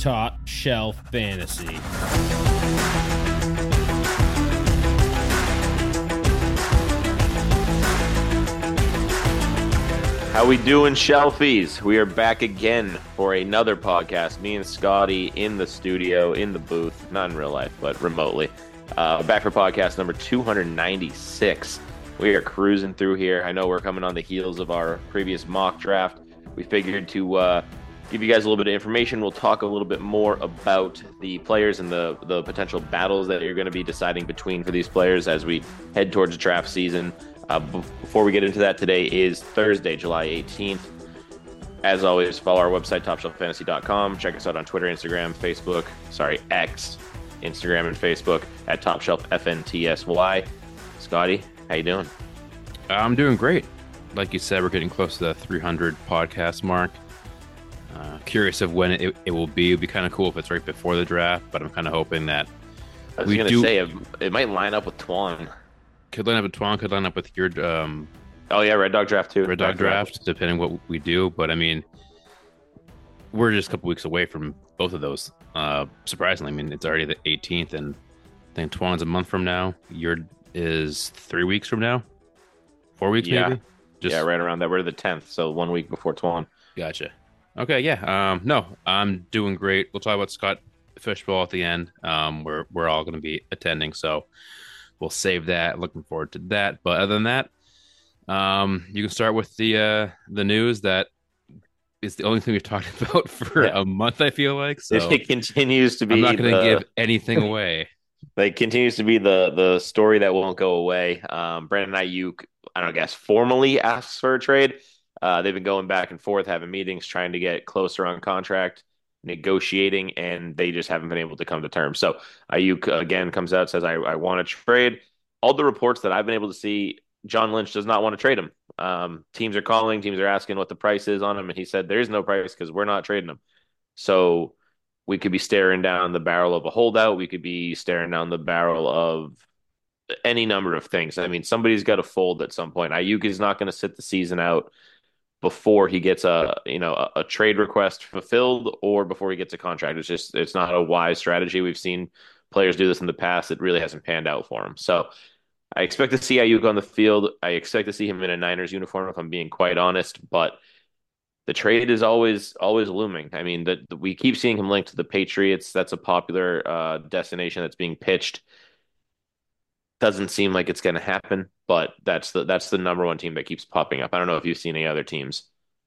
Top Shelf Fantasy. How we doing, Shelfies? We are back again for another podcast. Me and Scotty in the studio, in the booth, not in real life, but remotely. Back for podcast number 296. We are cruising through here. I know we're coming on the heels of our previous mock draft. We figured to give you guys a little bit of information. We'll talk a little bit more about the players and the potential battles that you're going to be deciding between for these players as we head towards the draft season. Before we get into that, today is Thursday, July 18th. As always, follow our website, topshelffantasy.com. Check us out on Twitter, Instagram, Facebook. X, Instagram, and Facebook at topshelffntsy. Scotty, how you doing? I'm doing great. Like you said, we're getting close to the 300 podcast mark. Curious of when it will be. It'd be kind of cool if it's right before the draft, but I'm kind of hoping that I was going to say it might line up with Twan. Could line up with Twan, could line up with your oh yeah, Red Dog Draft too. Red Dog Draft, depending what we do. But I mean, we're just a couple weeks away from both of those. Surprisingly, I mean, it's already the 18th, and I think Twan's a month from now. Your is 3 weeks from now, 4 weeks maybe. Yeah, right around that. We're the 10th, so 1 week before Twan. Gotcha. Okay, yeah. No, I'm doing great. We'll talk about Scott Fishbowl at the end. We're all going to be attending, so we'll save that. Looking forward to that. But other than that, you can start with the news that is the only thing we've talked about for a month, I feel like. So it continues to be. I'm not going to give anything away. It continues to be the story that won't go away. Brandon Ayuk, I don't guess, formally asks for a trade. They've been going back and forth, having meetings, trying to get closer on contract, negotiating, and they just haven't been able to come to terms. So Ayuk again comes out, says, I want to trade. All the reports that I've been able to see, John Lynch does not want to trade him. Teams are calling, teams are asking what the price is on him, and he said there is no price because we're not trading him. So we could be staring down the barrel of a holdout. We could be staring down the barrel of any number of things. I mean, somebody's got to fold at some point. Ayuk is not going to sit the season out before he gets a trade request fulfilled or before he gets a contract. It's not a wise strategy. We've seen players do this in the past. It really hasn't panned out for him. So I expect to see Ayuk on the field. I expect to see him in a Niners uniform, if I'm being quite honest, but the trade is always looming. I mean, we keep seeing him linked to the Patriots. That's a popular destination that's being pitched. Doesn't seem like it's going to happen, but that's the number one team that keeps popping up. I don't know if you've seen any other teams.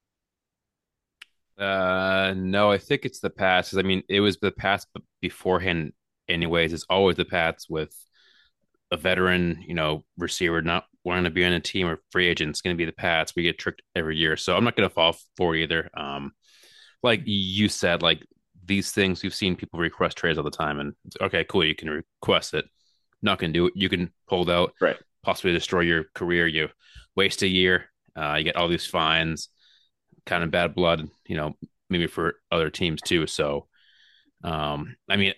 No, I think it's the Pats. I mean, it was the Pats beforehand anyways. It's always the Pats with a veteran, receiver not wanting to be on a team or free agent. It's going to be the Pats. We get tricked every year. So I'm not going to fall for either. Like you said, like these things, we've seen people request trades all the time, and okay, cool. You can request it. Not going to do it. You can hold out, right? Possibly destroy your career. You waste a year. You get all these fines, kind of bad blood, maybe for other teams too. So, I mean,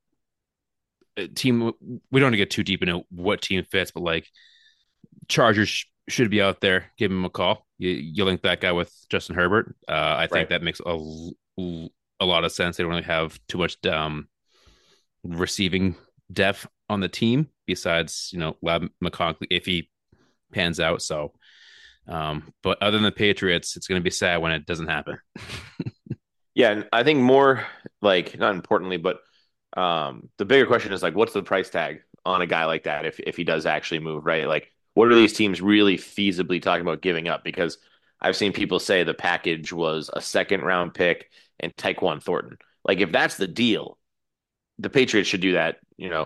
team, we don't want to get too deep into what team fits, but like Chargers should be out there. Give him a call. You link that guy with Justin Herbert. I think that makes a lot of sense. They don't really have too much receiving depth on the team besides, Lab McConkey if he pans out. So, but other than the Patriots, it's going to be sad when it doesn't happen. Yeah, and I think more like, not importantly, but the bigger question is like, what's the price tag on a guy like that if he does actually move, right? Like, what are these teams really feasibly talking about giving up? Because I've seen people say the package was a second round pick and Tyquan Thornton. Like, if that's the deal, the Patriots should do that,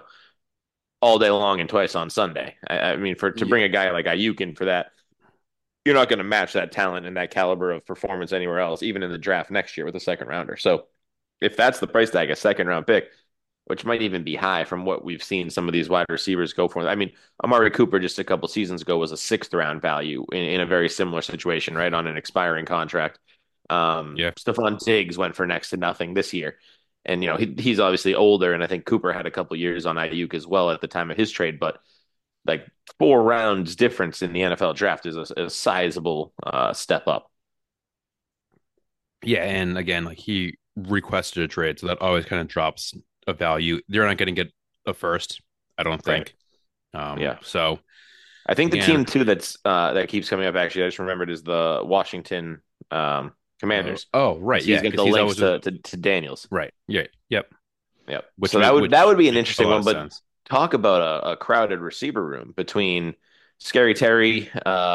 all day long and twice on Sunday. I mean, to bring a guy like Ayuk in for that, you're not going to match that talent and that caliber of performance anywhere else, even in the draft next year with a second rounder. So if that's the price tag, a second round pick, which might even be high from what we've seen some of these wide receivers go for. I mean, Amari Cooper just a couple seasons ago was a sixth round value in a very similar situation, right? On an expiring contract. Stephon Diggs went for next to nothing this year. And, he's obviously older, and I think Cooper had a couple years on Ayuk as well at the time of his trade. But, like, 4 rounds difference in the NFL draft is a sizable step up. Yeah, and again, like he requested a trade, so that always kind of drops a value. They're not going to get a first, I don't Right. think. Yeah. So I think the again, team too that keeps coming up. Actually, I just remembered is the Washington Commanders. oh right, Because he's yeah, got because the he's links always with to Daniels. right, yeah, yep, Yep. which So that would be an makes a interesting lot one. of But sense. talk about a crowded receiver room between Scary Terry,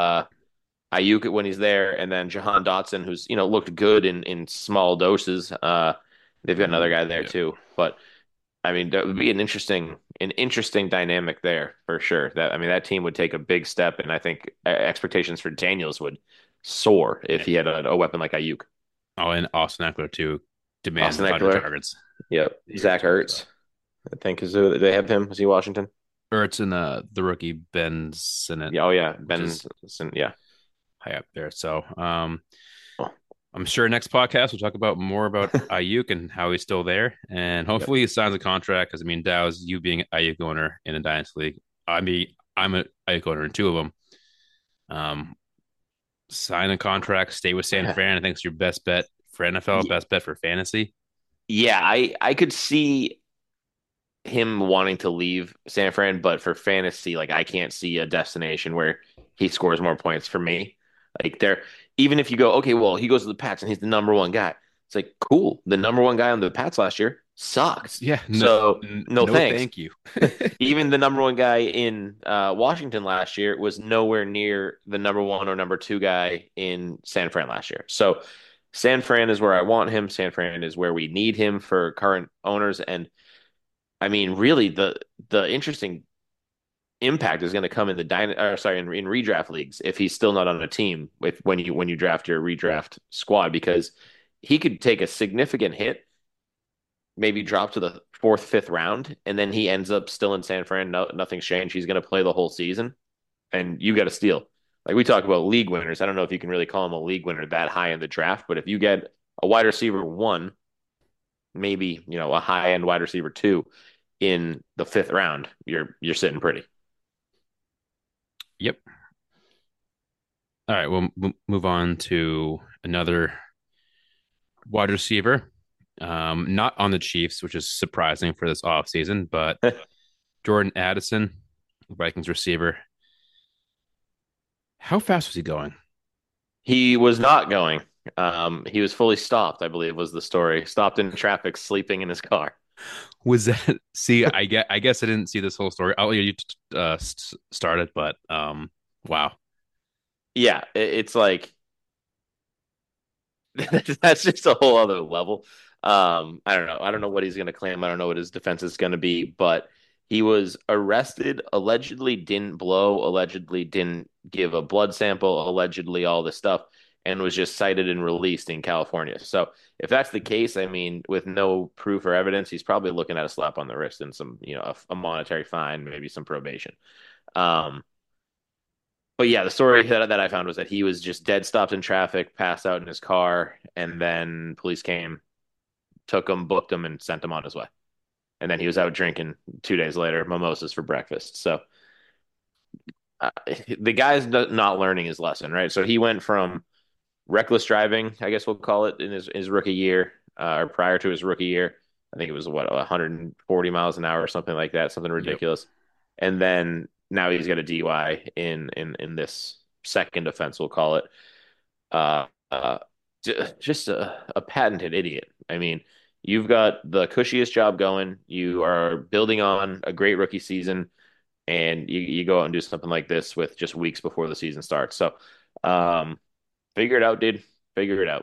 Ayuk when he's there, and then Jahan Dotson, who's looked good in small doses. They've got another guy there Yeah. too. But I mean, that would be an interesting dynamic there for sure. That I mean, that team would take a big step, and I think expectations for Daniels would soar if Yeah. he had a weapon like Ayuk. Oh, and Austin Eckler too demands Austin 100 Eckler, targets yep. here Zach too. So Ertz, I think is who they have him. Is he Washington? Ertz and the rookie Ben Sinnott, Yeah. Oh yeah, which Ben. is Yeah. high up there. So I'm sure next podcast we'll talk about more about Ayuk and how he's still there, and Yep. hopefully he signs a contract. Because I mean, Dow's you being an Ayuk owner in a dynasty league. I mean, I'm an Ayuk owner in two of them. Um, Sign a contract, stay with San Fran. I think it's your best bet for NFL, Ye- best bet for fantasy. Yeah, I could see him wanting to leave San Fran, but for fantasy, like I can't see a destination where he scores more points for me. Like there, even if you go, okay, well, he goes to the Pats and he's the number one guy. It's like, cool. The number one guy on the Pats last year sucked. Yeah, no, So no no, thanks. thank you. Even the number one guy in Washington last year was nowhere near the number one or number two guy in San Fran last year. So San Fran is where I want him. San Fran is where we need him for current owners. And I mean, really, the interesting impact is going to come in in redraft leagues if he's still not on a team with when you draft your redraft squad because he could take a significant hit, maybe drop to the fourth, fifth round, and then he ends up still in San Fran. No, nothing's changed. He's going to play the whole season, and you got to steal. Like we talk about league winners. I don't know if you can really call him a league winner that high in the draft, but if you get a wide receiver one, maybe a high end wide receiver two in the fifth round, you're sitting pretty. Yep. All right, we'll move on to another wide receiver. Not on the Chiefs, which is surprising for this offseason, but Jordan Addison, Vikings receiver. How fast was he going? He was not going. He was fully stopped, I believe was the story. Stopped in traffic, sleeping in his car. Was that see? I guess I didn't see this whole story. I'll let you start it, but wow. Yeah, it's like that's just a whole other level. I don't know. I don't know what he's going to claim. I don't know what his defense is going to be, but he was arrested, allegedly didn't blow, allegedly didn't give a blood sample, allegedly all this stuff, and was just cited and released in California. So if that's the case, I mean, with no proof or evidence, he's probably looking at a slap on the wrist and some, a monetary fine, maybe some probation. Um, but yeah, the story that I found was that he was just dead stopped in traffic, passed out in his car, and then police came, took him, booked him, and sent him on his way. And then he was out drinking 2 days later, mimosas for breakfast. So uh, the guy's not learning his lesson, right? So he went from reckless driving, I guess we'll call it, in his rookie year, or prior to his rookie year. I think it was 140 miles an hour or something like that, something Yep. ridiculous. And then now he's got a DUI in this second offense, we'll call it. Uh, uh, just a patented idiot. I mean, you've got the cushiest job going. You are building on a great rookie season, and you go out and do something like this with just weeks before the season starts. So, um, figure it out, dude. Figure it out.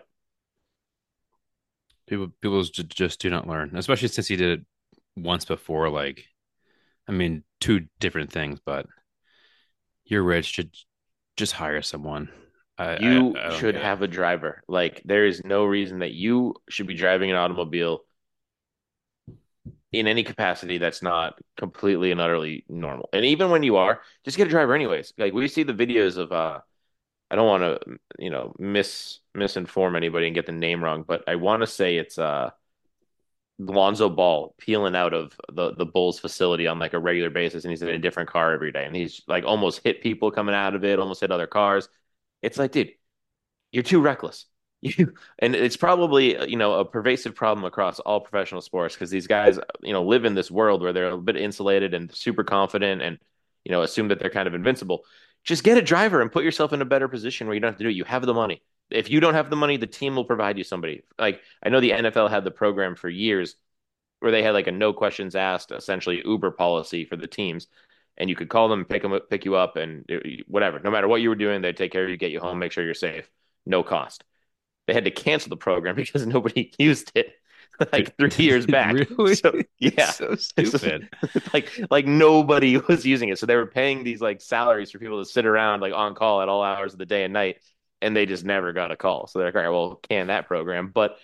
People just do not learn, especially since he did it once before. Like, I mean, two different things, but you're rich, should just hire someone. You I don't should get it. have a driver. Like, there is no reason that you should be driving an automobile in any capacity that's not completely and utterly normal. And even when you are, just get a driver anyways. Like we see the videos of I don't want to, misinform anybody and get the name wrong, but I want to say it's Lonzo Ball peeling out of the Bulls facility on like a regular basis and he's in a different car every day and he's like almost hit people coming out of it, almost hit other cars. It's like, dude, you're too reckless. And it's probably a pervasive problem across all professional sports because these guys live in this world where they're a bit insulated and super confident and assume that they're kind of invincible. Just get a driver and put yourself in a better position where you don't have to do it. You have the money. If you don't have the money, the team will provide you somebody. Like I know the NFL had the program for years where they had like a no questions asked, essentially Uber policy for the teams, and you could call them, pick you up, and whatever. No matter what you were doing, they'd take care of you, get you home, make sure you're safe, no cost. They had to cancel the program because nobody used it like 3 years back. Really? So yeah, So stupid. like nobody was using it. So they were paying these like salaries for people to sit around like on call at all hours of the day and night, and they just never got a call. So they're like, all right, well, can that program. But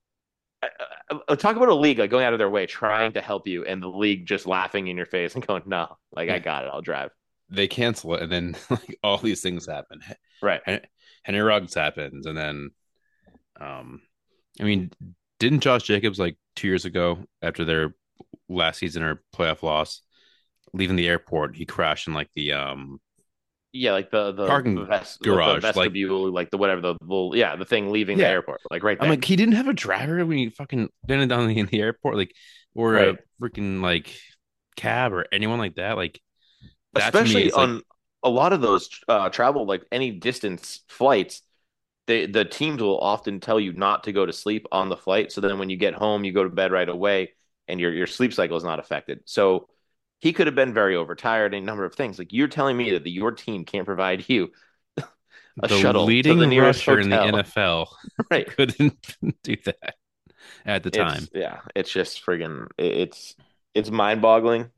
talk about a league like going out of their way trying to help you, and the league just laughing in your face and going, no, like I Yeah. got it, I'll drive. They cancel it, and then like all these things happen. Right. Henry Ruggs happens, and then um, I mean, didn't Josh Jacobs like 2 years ago after their last season or playoff loss, leaving the airport, he crashed in like the Yeah, like parking the garage. Like, vestibule, like the whatever the thing leaving the yeah, airport, like right I'm there. like, he didn't have a driver when he fucking landed down in the airport, like, or a Right. freaking like cab or anyone like that. Like, that to me Especially is like on a lot of those travel, like any distance flights, the teams will often tell you not to go to sleep on the flight. So then when you get home, you go to bed right away, and your sleep cycle is not affected. So he could have been very overtired in a number of things. Like you're telling me that your team can't provide you a the shuttle to the leading nearest rusher in the hotel. NFL Right. couldn't do that at the time. It's just friggin' it's mind-boggling.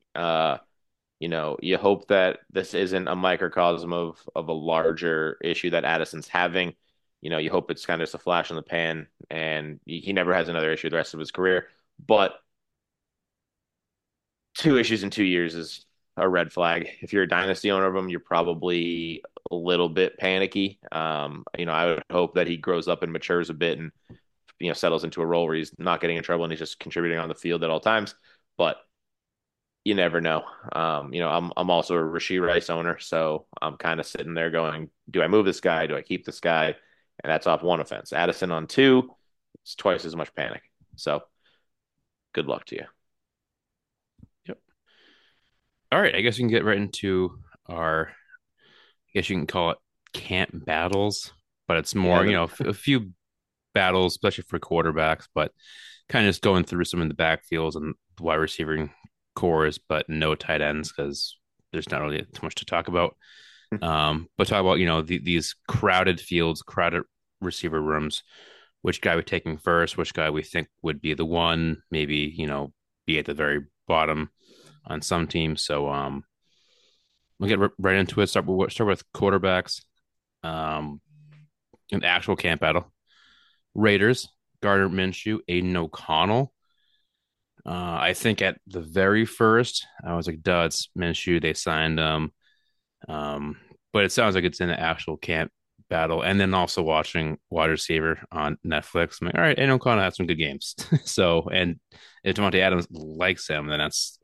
You hope that this isn't a microcosm of a larger issue that Addison's having. You hope it's kind of just a flash in the pan and he never has another issue the rest of his career. But two issues in 2 years is a red flag. If you're a dynasty owner of him, you're probably a little bit panicky. I would hope that he grows up and matures a bit and settles into a role where he's not getting in trouble and he's just contributing on the field at all times. But you never know. I'm also a Rashee Rice owner, so I'm kind of sitting there going, do I move this guy? Do I keep this guy? And that's off one offense. Addison on two, it's twice as much panic. So good luck to you. Yep. All right, I guess we can get right into our, I guess you can call it camp battles, but it's Yeah, more, a few battles, especially for quarterbacks, but kind of just going through some in the backfields and the wide receiving cores, but no tight ends because there's not really too much to talk about. But talk about, these crowded fields, crowded receiver rooms, which guy we're taking first, which guy we think would be the one, maybe, be at the very bottom on some teams. So we'll get right into it. Start with quarterbacks. Um, an actual camp battle. Raiders, Gardner Minshew, Aiden O'Connell. I think at the very first, I was like, duh, it's Minshew. They signed him. Um, but it sounds like it's in the actual camp battle. And then also watching wide receiver on Netflix. I'm like, all right, Aiden O'Connell had some good games. So, and if Davante Adams likes him, then that's,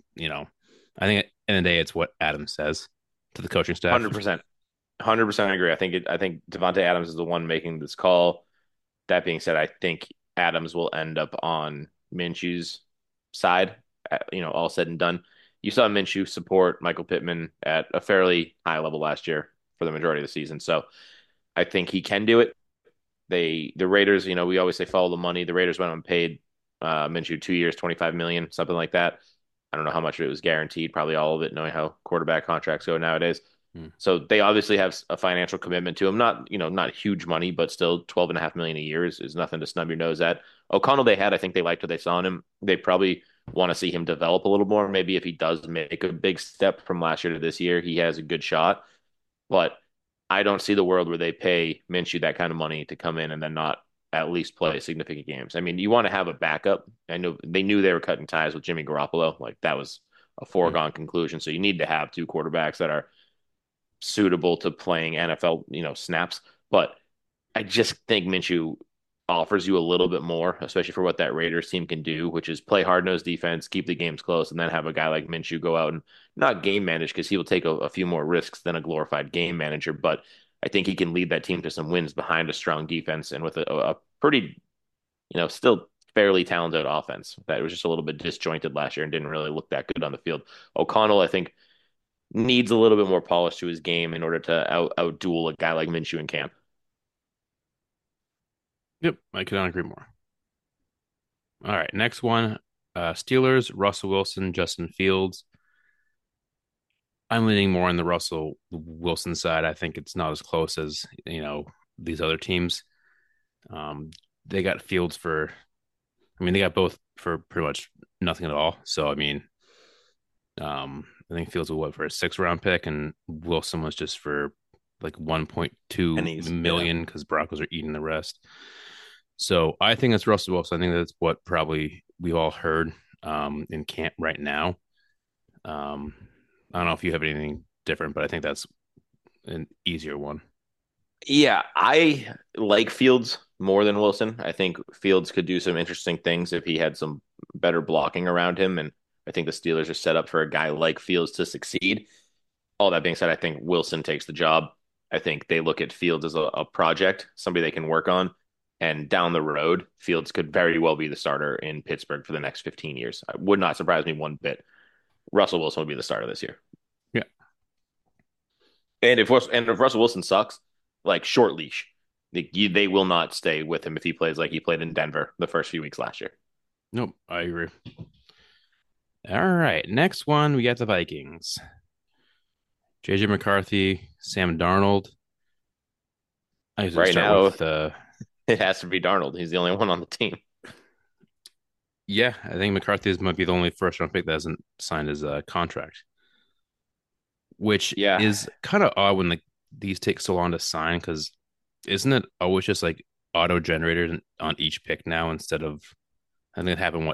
I think at the end of the day, it's what Adams says to the coaching staff. 100%. 100% agree. I think Devontae Adams is the one making this call. That being said, I think Adams will end up on Minshew's side, all said and done. You saw Minshew support Michael Pittman at a fairly high level last year for the majority of the season. So I think he can do it. The Raiders, we always say follow the money. The Raiders went and paid Minshew 2 years, 25 million, something like that. I don't know how much of it was guaranteed, probably all of it, knowing how quarterback contracts go nowadays. Hmm. So they obviously have a financial commitment to him. Not huge money, but still 12.5 million a year is nothing to snub your nose at. O'Connell, I think they liked what they saw in him. They probably want to see him develop a little more. Maybe if he does make a big step from last year to this year, he has a good shot. But I don't see the world where they pay Minshew that kind of money to come in and then not at least play significant games. I mean, you want to have a backup. I know they knew they were cutting ties with Jimmy Garoppolo. Like that was a Hmm. foregone conclusion. So you need to have two quarterbacks that are suitable to playing NFL, snaps. But I just think Minshew offers you a little bit more, especially for what that Raiders team can do, which is play hard nosed defense, keep the games close, and then have a guy like Minshew go out and not game manage because he will take a few more risks than a glorified game manager. But I think he can lead that team to some wins behind a strong defense and with a pretty, still fairly talented offense that was just a little bit disjointed last year and didn't really look that good on the field. O'Connell, I think, needs a little bit more polish to his game in order to outduel a guy like Minshew in camp. Yep, I could not agree more. All right, next one. Steelers, Russell Wilson, Justin Fields. I'm leaning more on the Russell Wilson side. I think it's not as close as, these other teams. Um, they got Fields they got both for pretty much nothing at all. So, I think Fields was for a 6th-round pick, and Wilson was just for like 1.2 Pennies, yeah. million because Broncos are eating the rest. So I think it's Russell Wilson. I think that's what probably we've all heard in camp right now. I don't know if you have anything different, but I think that's an easier one. Yeah, I like Fields more than Wilson. I think Fields could do some interesting things if he had some better blocking around him. And I think the Steelers are set up for a guy like Fields to succeed. All that being said, I think Wilson takes the job. I think they look at Fields as a project, somebody they can work on. And down the road, Fields could very well be the starter in Pittsburgh for the next 15 years. It would not surprise me one bit. Russell Wilson would be the starter this year. Yeah. And if Russell Wilson sucks, like short leash, they will not stay with him if he plays like he played in Denver the first few weeks last year. Nope, I agree. All right, next one we got the Vikings. JJ McCarthy, Sam Darnold. I usually Right start now, with it has to be Darnold. He's the only one on the team. yeah, I think McCarthy might be the only 1st-round pick that hasn't signed his contract, which Yeah, is kind of odd when these take so long to sign because isn't it always just like auto generated on each pick now instead of I think it happened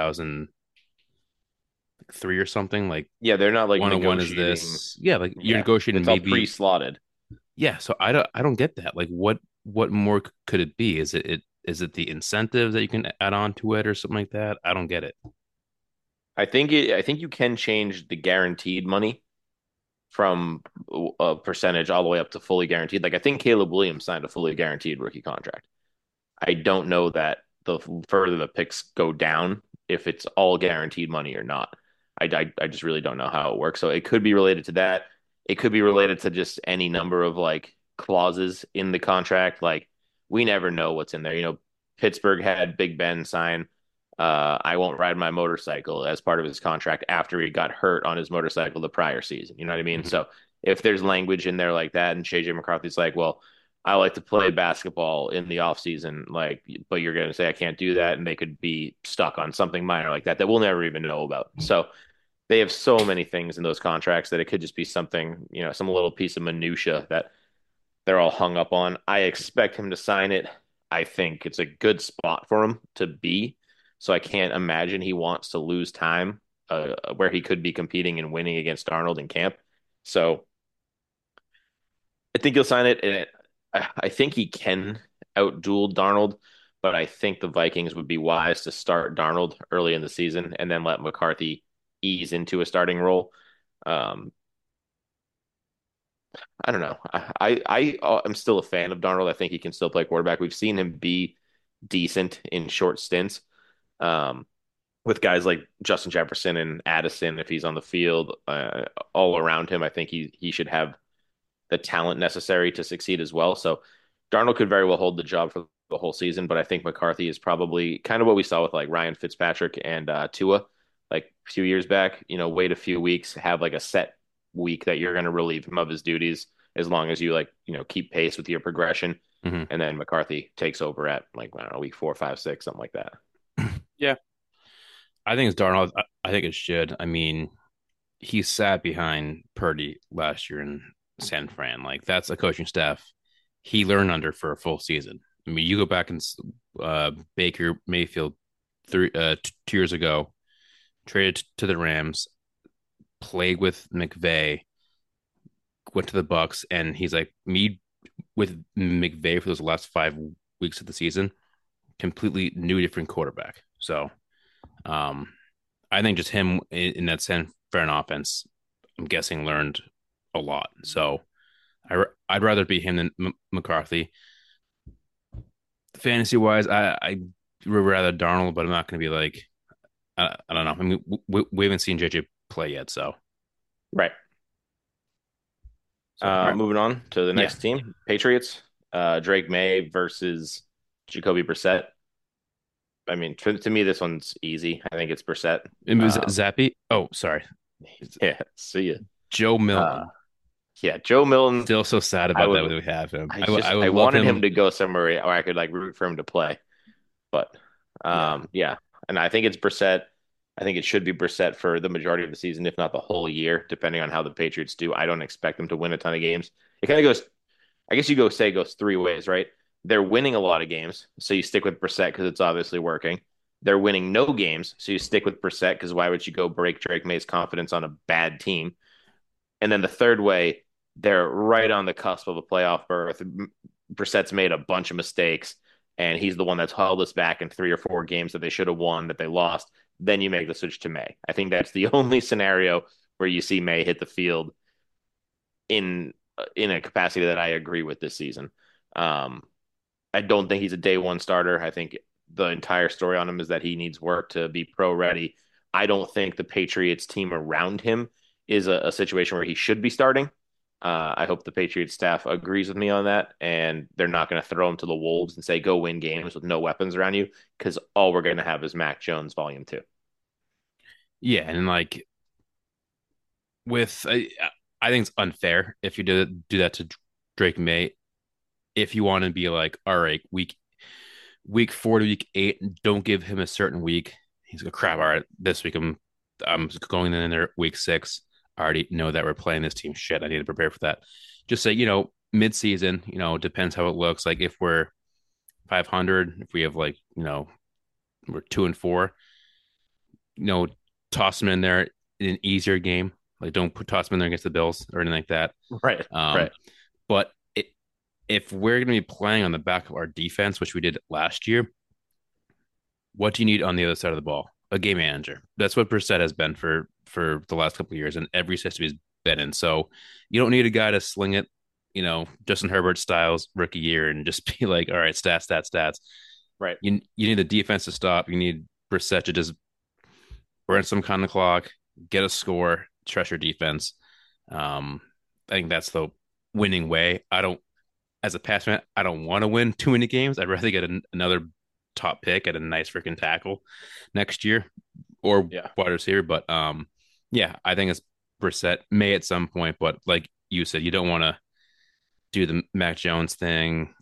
2003 or something like yeah, they're not like 101 is negotiating. this yeah like you're Yeah, negotiating it's all maybe pre-slotted. yeah so I don't get that like what more could it be is it the incentives that you can add on to it or something like that I don't get it. I think you can change the guaranteed money from a percentage all the way up to fully guaranteed. Like I think Caleb Williams signed a fully guaranteed rookie contract. I don't know that the further the picks go down, if it's all guaranteed money or not. I just really don't know how it works. So it could be related to that. It could be related to just any number of like clauses in the contract. Like we never know what's in there. Pittsburgh had Big Ben sign I won't ride my motorcycle as part of his contract after he got hurt on his motorcycle the prior season. You know what I mean? Mhm. So if there's language in there like that, and JJ McCarthy's like, well, I like to play basketball in the off season, like, but you're going to say I can't do that, and they could be stuck on something minor like that we'll never even know about. So they have so many things in those contracts that it could just be something, some little piece of minutia that they're all hung up on. I expect him to sign it. I think it's a good spot for him to be. So I can't imagine he wants to lose time where he could be competing and winning against Darnold in camp. So I think he'll sign it. And I think he can outduel Darnold, but I think the Vikings would be wise to start Darnold early in the season and then let McCarthy ease into a starting role. Um, I don't know. I am still a fan of Darnold. I think he can still play quarterback. We've seen him be decent in short stints um, with guys like Justin Jefferson and Addison if he's on the field all around him. I think he should have the talent necessary to succeed as well. So Darnold could very well hold the job for the whole season, but I think McCarthy is probably kind of what we saw with like Ryan Fitzpatrick and Tua like a few years back. Wait a few weeks, have like a set week that you're going to relieve him of his duties as long as you like, keep pace with your progression. Mhm. And then McCarthy takes over at like, I don't know, week 4, 5, 6, something like that. Yeah, I think it's Darnold. I think it should. He sat behind Purdy last year in San Fran. Like that's a coaching staff he learned under for a full season. You go back and Baker Mayfield 2 years ago traded to the Rams, played with McVay, went to the Bucks, and he's like me with McVay for those last 5 weeks of the season, completely new, different quarterback. So, um, I think just him in that San Fran offense, I'm guessing learned a lot. So I'd rather be him than McCarthy. Fantasy wise, I would rather Darnold, but I'm not going to be like I don't know. I mean, we haven't seen JJ play yet, so Right. all right, Moving on to the yeah. next team, Patriots. Drake May versus Jacoby Brissett. I mean, to me, this one's easy. I think it's Brissett. It was Zappy. Oh, sorry, Yeah, see ya. Joe Uh, Milton. yeah, Joe Milton. Still so sad I about that would. when we have him. I I would I love wanted him him. to go somewhere where I could like root for him to play, but Yeah, yeah, and I think it's Brissett. I think it should be Brissett for the majority of the season, if not the whole year, depending on how the Patriots do. I don't expect them to win a ton of games. It kind of goes. I guess you go say it goes three ways, right? They're winning a lot of games, so you stick with Brissett because it's obviously working. They're winning no games, so you stick with Brissett because why would you go break Drake May's confidence on a bad team? And then the third way, they're right on the cusp of a playoff berth. Brissett's made a bunch of mistakes, and he's the one that's held us back in 3 or 4 games that they should have won that they lost. Then you make the switch to May. I think that's the only scenario where you see May hit the field in a capacity that I agree with this season. Um, I don't think he's a day one starter. I think the entire story on him is that he needs work to be pro ready. I don't think the Patriots team around him is a situation where he should be starting. I hope the Patriots staff agrees with me on that, and they're not going to throw him to the wolves and say go win games with no weapons around you because all we're going to have is Mac Jones Volume 2. yeah, and like with I think it's unfair if you do that to Drake May. If you want to be like, all right, week 4 to week 8, don't give him a certain week. He's like, crap. All right, this week I'm going in there week 6. I already know that we're playing this team. Shit, I need to prepare for that. Just say, mid season. Depends how it looks. Like if we're 500, if we have like we're 2-4. You know, toss him in there in an easier game. Like don't toss him in there against the Bills or anything like that. Right, Um, right, but if we're going to be playing on the back of our defense, which we did last year, what do you need on the other side of the ball? A game manager. That's what Brissett has been for the last couple of years, and every system he's been in. So you don't need a guy to sling it, Justin Herbert styles rookie year, and just be like, all right, stats, stats, stats. right. You need the defense to stop. You need Brissett to just burn some kind of clock, get a score, trust your defense. I think that's the winning way. As a pass fan, I don't want to win too many games. I'd rather get another top pick at a nice freaking tackle next year or Yeah. wide receiver. But yeah, I think it's Brissett may at some point. But like you said, you don't want to do the Mac Jones thing,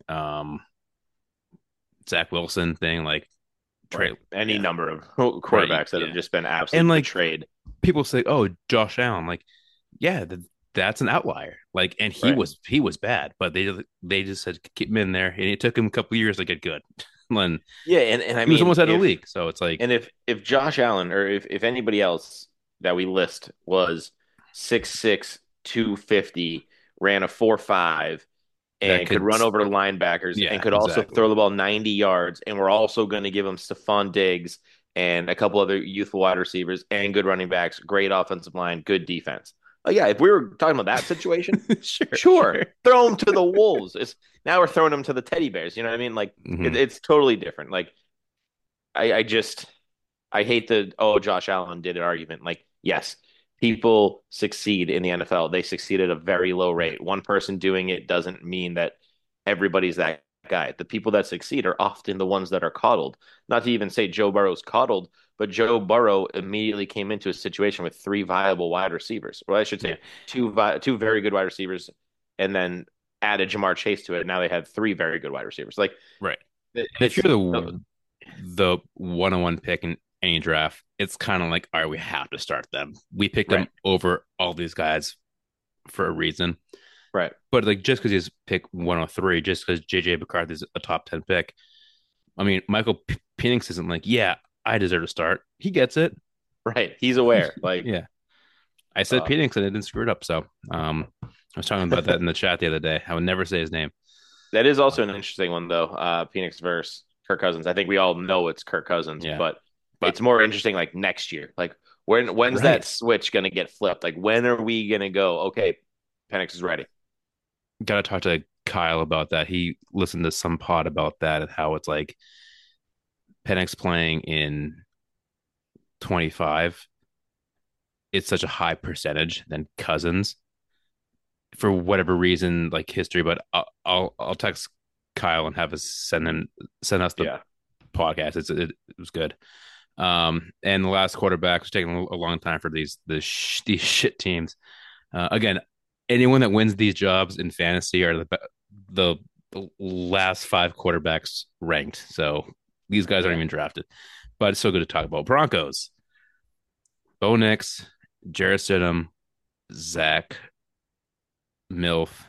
Zach Wilson thing, like Right. trade. Any Yeah, number of right. quarterbacks that have Yeah, just been and absolutely like betrayed. people say, "Oh, Josh Allen," like, yeah, that's an outlier. Like, and Right. he was bad, but they just said keep him in there, and it took him a couple of years to get good. And Yeah, and I he was mean almost out of the if league, so it's like, and if Josh Allen or if anybody else that we list was 6'6", 250, ran a 4.5, that and could could, run over linebackers and yeah, could also exactly, throw the ball 90 yards, and we're also going to give him Stephon Diggs and a couple other youthful wide receivers and good running backs, great offensive line, good defense. Oh yeah, if we were talking about that situation, sure, sure, sure. throw him to the wolves. It's now we're throwing him to the teddy bears. You know what I mean? Like Hmm. it's totally different. Like I just I hate the Josh Allen did it argument. Like yes, people succeed in the NFL. They succeed at a very low rate. One person doing it doesn't mean that everybody's that guy. The people that succeed are often the ones that are coddled. Not to even say Joe Burrow's coddled, but Joe Burrow immediately came into a situation with 3 viable wide receivers. Well, I should Yeah, say two very good wide receivers, and then added Jamar Chase to it. Now they had 3 very good wide receivers. Like right. And if it's you're the 101 pick in any draft, it's kind of like, all right, we have to start them. We picked them right, over all these guys for a reason. right, But like just because he's pick 103, just because JJ McCarthy's a top 10 pick, I mean, Michael Penix isn't like, yeah, I deserve to start. He gets it. right. He's aware. Like Yeah. I said uh, Penix and I didn't screw it up. So I was talking about that in the chat the other day. I would never say his name. that is also an interesting one, though. Phoenix versus Kirk Cousins. I think we all know it's Kirk Cousins, Yeah. but But it's more interesting like next year. Like when's that right. switch going to get flipped? Like when are we going to go? Okay, Penix is ready. Gotta talk to Kyle about that. He listened to some pod about that and how it's like Penix playing in 25. It's such a high percentage than Cousins for whatever reason, like history. But I'll text Kyle and have us send us the Yeah. podcast. It was good. And the last quarterback was taking a long time for these shit teams. Again, anyone that wins these jobs in fantasy are the last five quarterbacks ranked. So these guys aren't Yeah. even drafted. But it's so good to talk about. Broncos, Bo Nix, Jarrett Stidham, Zach Milf,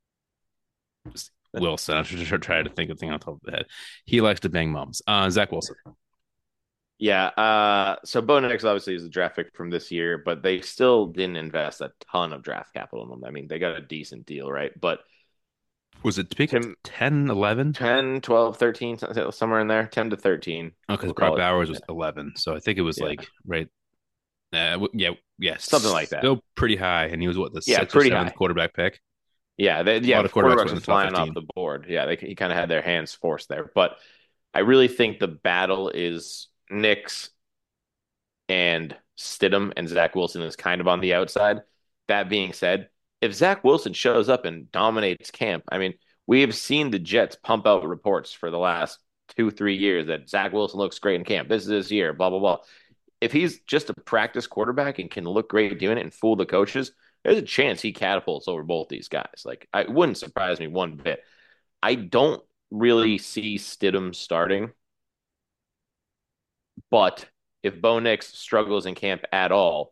Wilson. I'm just trying to think of thing on top of the head. He likes to bang mums. Zach Wilson. Yeah. So Bo Nix obviously is a draft pick from this year, but they still didn't invest a ton of draft capital in them. I mean, they got a decent deal, right? But Was it pick Tim 10, 11? 10, 12, 13, somewhere in there, 10 to 13. Oh, because We'll Brock call it. Bowers was 11. So I think it was Yeah. like right. Yeah, yeah, Something like that. still pretty high, and he was what the Yeah, sixth or pretty seventh high. quarterback pick. Yeah, A lot of quarterbacks quarterbacks went are in the top flying off 15. the board. Yeah, he kind of had their hands forced there. But I really think the battle is Nix and Stidham, and Zach Wilson is kind of on the outside. That being said, if Zach Wilson shows up and dominates camp, I mean, we have seen the Jets pump out reports for the last 2, 3 years that Zach Wilson looks great in camp. This is his year, blah, blah, blah. If he's just a practice quarterback and can look great doing it and fool the coaches, there's a chance he catapults over both these guys. Like, it wouldn't surprise me one bit. I don't really see Stidham starting, but if Bo Nix struggles in camp at all,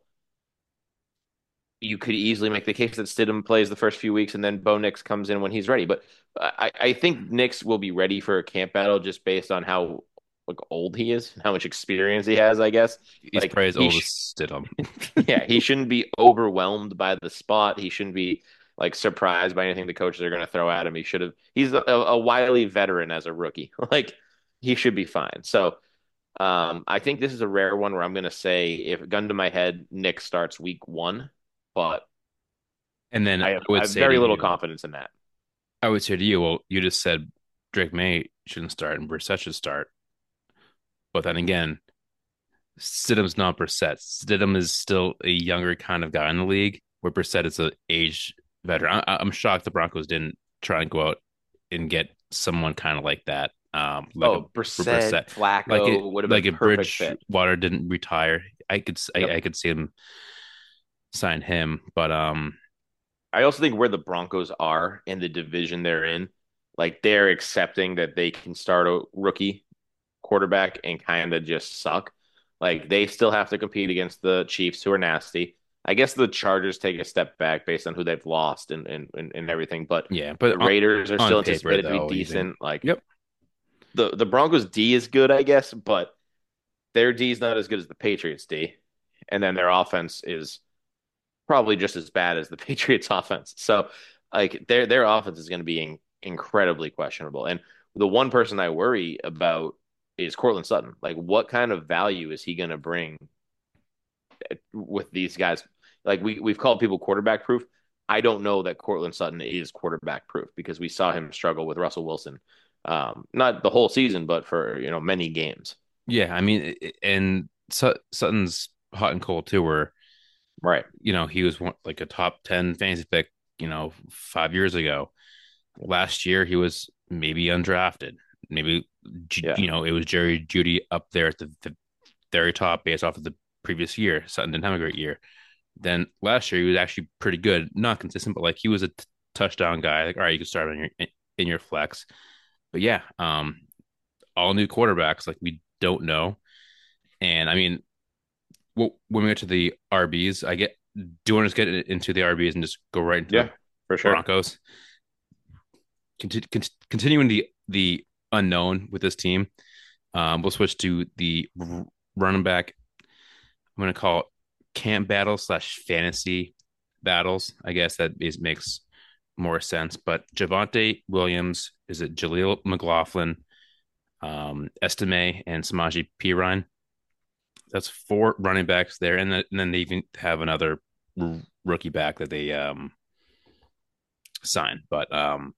you could easily make the case that Stidham plays the first few weeks and then Bo Nix comes in when he's ready. But I think Nix will be ready for a camp battle just based on how like old he is, how much experience he has, I guess. He's Like probably as old as Stidham. yeah, he shouldn't be overwhelmed by the spot. He shouldn't be like surprised by anything the coaches are going to throw at him. He's a wily veteran as a rookie. Like he should be fine. So I think this is a rare one where I'm going to say, if gun to my head, Nick starts week 1, but And then I I have, I would have say to very little you, confidence in that. well, you just said Drake May shouldn't start and Brissett should start. But then again, Stidham's not Brissett. Stidham is still a younger kind of guy in the league, where Brissett is an aged veteran. I'm shocked the Broncos didn't try and go out and get someone kind of like that, like a Oh, Brissett, Brissett, Flacco would have been like a perfect fit. Bridgewater didn't retire. Yep. I could see him sign him, but I also think where the Broncos are in the division they're in, like they're accepting that they can start a rookie quarterback and kind of just suck. Like they still have to compete against the Chiefs, who are nasty. I guess the Chargers take a step back based on who they've lost and everything, but yeah, the but Raiders are on still paper anticipated to be though, even decent. Like yep, the Broncos D is good, I guess, but their D is not as good as the Patriots D, and then their offense is probably just as bad as the Patriots offense. So like their offense is going to be incredibly questionable. And the one person I worry about is Cortland Sutton. Like what kind of value is he going to bring with these guys? Like we've called people quarterback proof. I don't know that Cortland Sutton is quarterback proof because we saw him struggle with Russell Wilson. Not the whole season, but for many games. yeah. I mean, and Sutton's hot and cold too, where Right. he was like a top 10 fantasy pick, 5 years ago. Last year, he was maybe undrafted. Maybe, Yeah. it was Jerry Judy up there at the very top based off of the previous year. Sutton didn't have a great year. Then last year, he was actually pretty good. Not consistent, but like he was a touchdown guy. Like, all right, you can start on your flex. But yeah, all new quarterbacks, like we don't know. And I mean, when we get to the RBs, do you want to just get into the RBs and just go right into Yeah, the for sure. Broncos? Continuing the unknown with this team, we'll switch to the running back. I'm going to call it camp battle slash fantasy battles. I guess that makes more sense. But Javonte Williams, is it Jaleel McLaughlin, Estime, and Samaji Perine? That's four running backs there, and then they even have another rookie back that they sign. But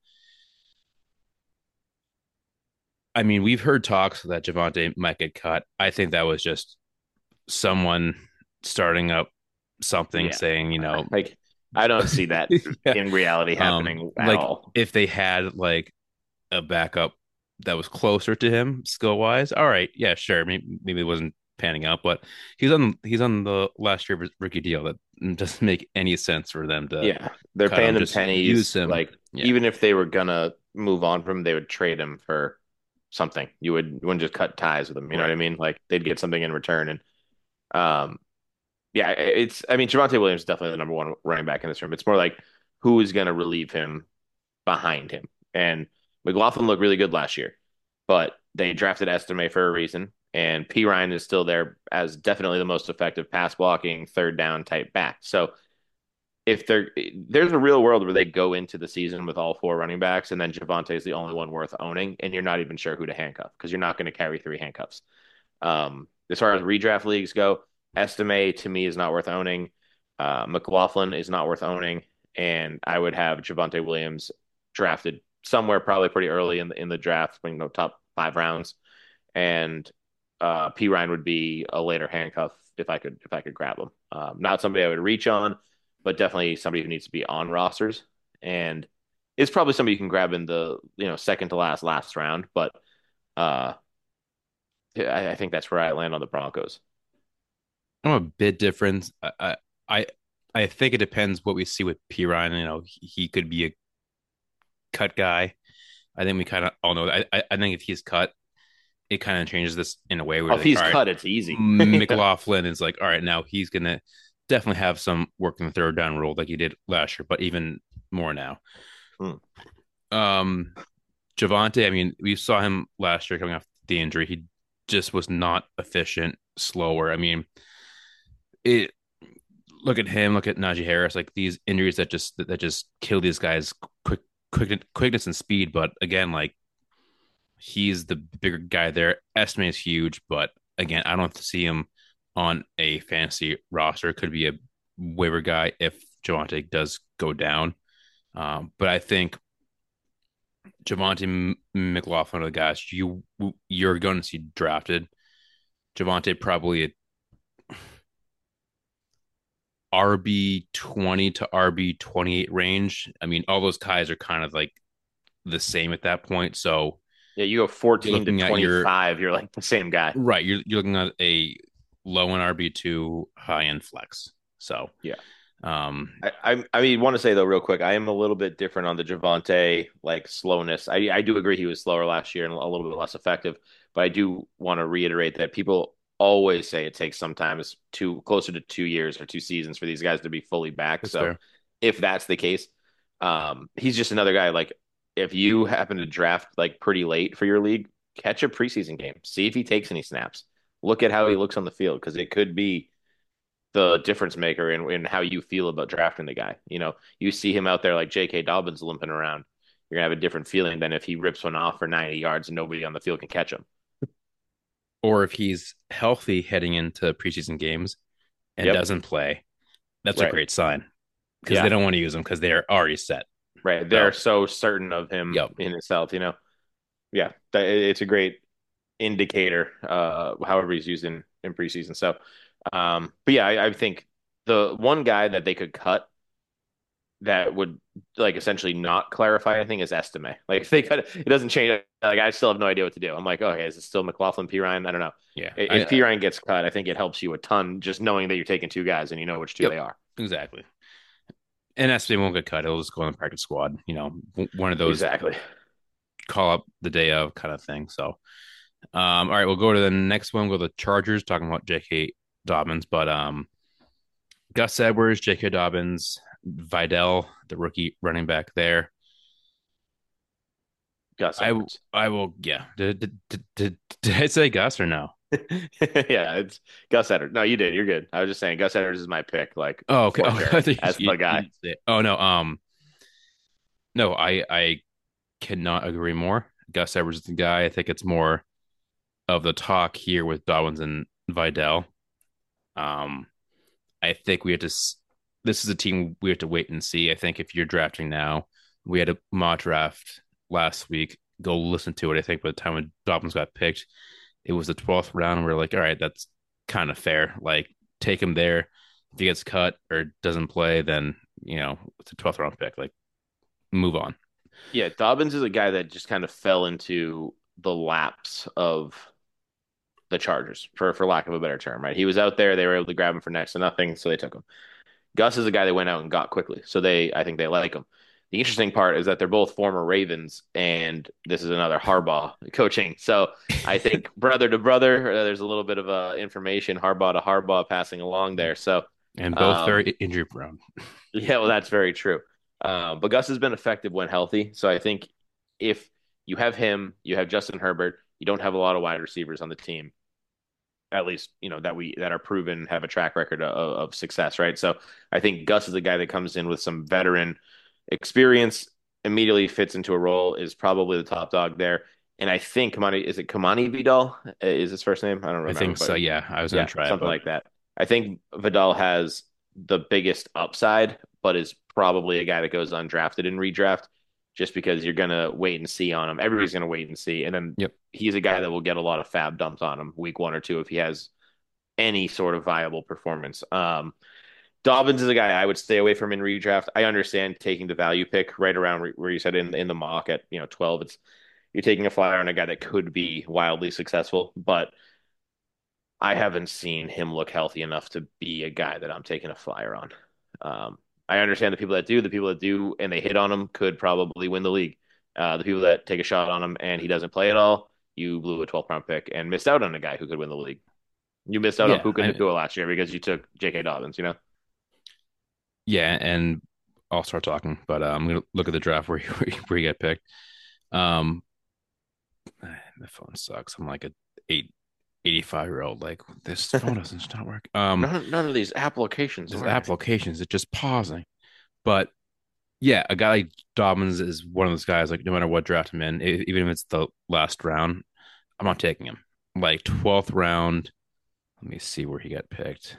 I mean, we've heard talks that Javonte might get cut. I think that was just someone starting up something Yeah, saying, like I don't see that yeah. in reality happening at Like all. if they had like a backup that was closer to him skill wise, all right, yeah, sure. Maybe it wasn't panning out, but he's on the last year of his rookie deal. That doesn't make any sense for them to Yeah, they're cut paying him. him Just use pennies. him. Like Yeah, even if they were gonna move on from him, they would trade him for something. You wouldn't just cut ties with him. You know what right. I mean? Like they'd get something in return. And um, yeah, it's. I mean, Javonte Williams is definitely the number one running back in this room. It's more like who is gonna relieve him behind him. And McLaughlin looked really good last year, but they drafted Estime for a reason. And P Ryan is still there as definitely the most effective pass blocking third down type back. So if there's a real world where they go into the season with all four running backs and then Javonte is the only one worth owning and you're not even sure who to handcuff because you're not going to carry three handcuffs. As far as redraft leagues go, Estime to me is not worth owning. McLaughlin is not worth owning, and I would have Javonte Williams drafted somewhere probably pretty early in the draft, top 5 rounds, and P Ryan would be a later handcuff if I could grab him. Not somebody I would reach on, but definitely somebody who needs to be on rosters, and it's probably somebody you can grab in the second to last round, but uh, I think that's where I land on the Broncos. I'm a bit different. I I think it depends what we see with P Ryan. He could be a cut guy. I think we kind of all know that. I think if he's cut, it kind of changes this in a way where Oh, if like, he's all right, cut, it's easy. Yeah. McLaughlin is like, all right, now he's gonna definitely have some work in the third down role like he did last year, but even more now. Hmm. Um, Javonte, I mean, we saw him last year coming off the injury. He just was not efficient, slower. I mean, it. Look at him. Look at Najee Harris. Like these injuries that just kill these guys quickness and speed. But again, like he's the bigger guy there. Estime is huge, but again, I don't see him on a fantasy roster. Could be a waiver guy if Javonte does go down. But I think Javonte McLaughlin are the guys you're going to see drafted. Javonte probably a RB 20 to RB 28 range. I mean, all those guys are kind of like the same at that point. So Yeah, you go you're 14 to looking at your 25, you're like the same guy. right. You're looking at a low end RB2, high end flex. So Yeah. um, I mean, want to say though, real quick, I am a little bit different on the Javante like slowness. I do agree he was slower last year and a little bit less effective, but I do want to reiterate that people always say it takes sometimes closer to 2 years or 2 seasons for these guys to be fully back. that's So fair. if that's the case, he's just another guy. Like if you happen to draft like pretty late for your league, catch a preseason game, see if he takes any snaps, look at how he looks on the field because it could be the difference maker in how you feel about drafting the guy. You see him out there like J.K. Dobbins limping around, you're gonna have a different feeling than if he rips one off for 90 yards and nobody on the field can catch him. Or if he's healthy heading into preseason games and Yep. doesn't play, that's a Right. great sign because they Yeah. don't want to use him because they're already set. Right. They're So, so certain of him yep. in his health. Yeah. It's a great indicator, however he's used in preseason. So, but yeah, I think the one guy that they could cut that would like essentially not clarify anything is Estime. Like if they cut it, it doesn't change. Like I still have no idea what to do. I'm like, okay, is it still McLaughlin P Ryan? I don't know. Yeah. If P Ryan gets cut, I think it helps you a ton just knowing that you're taking two guys and you know which two Yep. they are. Exactly. And SB won't get cut. He'll just go on the practice squad. One of those Exactly. call up the day of kind of thing. So, all right, we'll go to the next one. We'll go to the Chargers, talking about J.K. Dobbins, but Gus Edwards, J.K. Dobbins, Vidal, the rookie running back there. Gus I Edwards. I will. Yeah. Did I say Gus or no? Yeah, it's Gus Edwards. No, you did. You're good. I was just saying Gus Edwards is my pick, like Oh, okay. for Oh, sure. I think That's the you guy. didn't say it. Oh no. No. I cannot agree more. Gus Edwards is the guy. I think it's more of the talk here with Dobbins and Vidal. Um, I think we have to. This is a team we have to wait and see. I think if you're drafting now, We had a mock draft last week. Go listen to it. I think by the time when Dobbins got picked, it was the 12th round. And we are like, all right, that's kind of fair. Like, take him there. If he gets cut or doesn't play, then it's a 12th round pick. Like, move on. Yeah, Dobbins is a guy that just kind of fell into the laps of the Chargers, for lack of a better term, right? He was out there, they were able to grab him for next to nothing, so they took him. Gus is a guy they went out and got quickly, so I think they like him. The interesting part is that they're both former Ravens, and this is another Harbaugh coaching. So I think brother to brother, there's a little bit of information Harbaugh to Harbaugh passing along there. So And both very injury prone. yeah, well, that's very true. But Gus has been effective when healthy. So I think if you have him, you have Justin Herbert, you don't have a lot of wide receivers on the team, at least, that are proven, have a track record of success, right? So I think Gus is the guy that comes in with some veteran experience, immediately fits into a role, is probably the top dog there. And I think Kamani Vidal is his first name? I don't I remember, think so. but Yeah, I was gonna yeah, try it, something but like that. I think Vidal has the biggest upside, but is probably a guy that goes undrafted in redraft just because you're gonna wait and see on him. Everybody's gonna wait and see, and then yep. he's a guy that will get a lot of fab dumped on him week 1 or 2 if he has any sort of viable performance. Dobbins is a guy I would stay away from in redraft. I understand taking the value pick right around where you said in the mock at 12. It's you're taking a flyer on a guy that could be wildly successful, but I haven't seen him look healthy enough to be a guy that I'm taking a flyer on. I understand the people that do, and they hit on him could probably win the league. The people that take a shot on him and he doesn't play at all, you blew a 12th round pick and missed out on a guy who could win the league. You missed out on Yeah, Puka Nacua last year because you took J.K. Dobbins. yeah, and I'll start talking, but I'm gonna look at the draft where you get picked. Um, the phone sucks. I'm like a 85-year-old. Like this phone doesn't not work. None of these applications There's work. applications. It's just pausing. But yeah, a guy like Dobbins is one of those guys. Like no matter what draft I'm in, even if it's the last round, I'm not taking him. Like 12th round. Let me see where he got picked.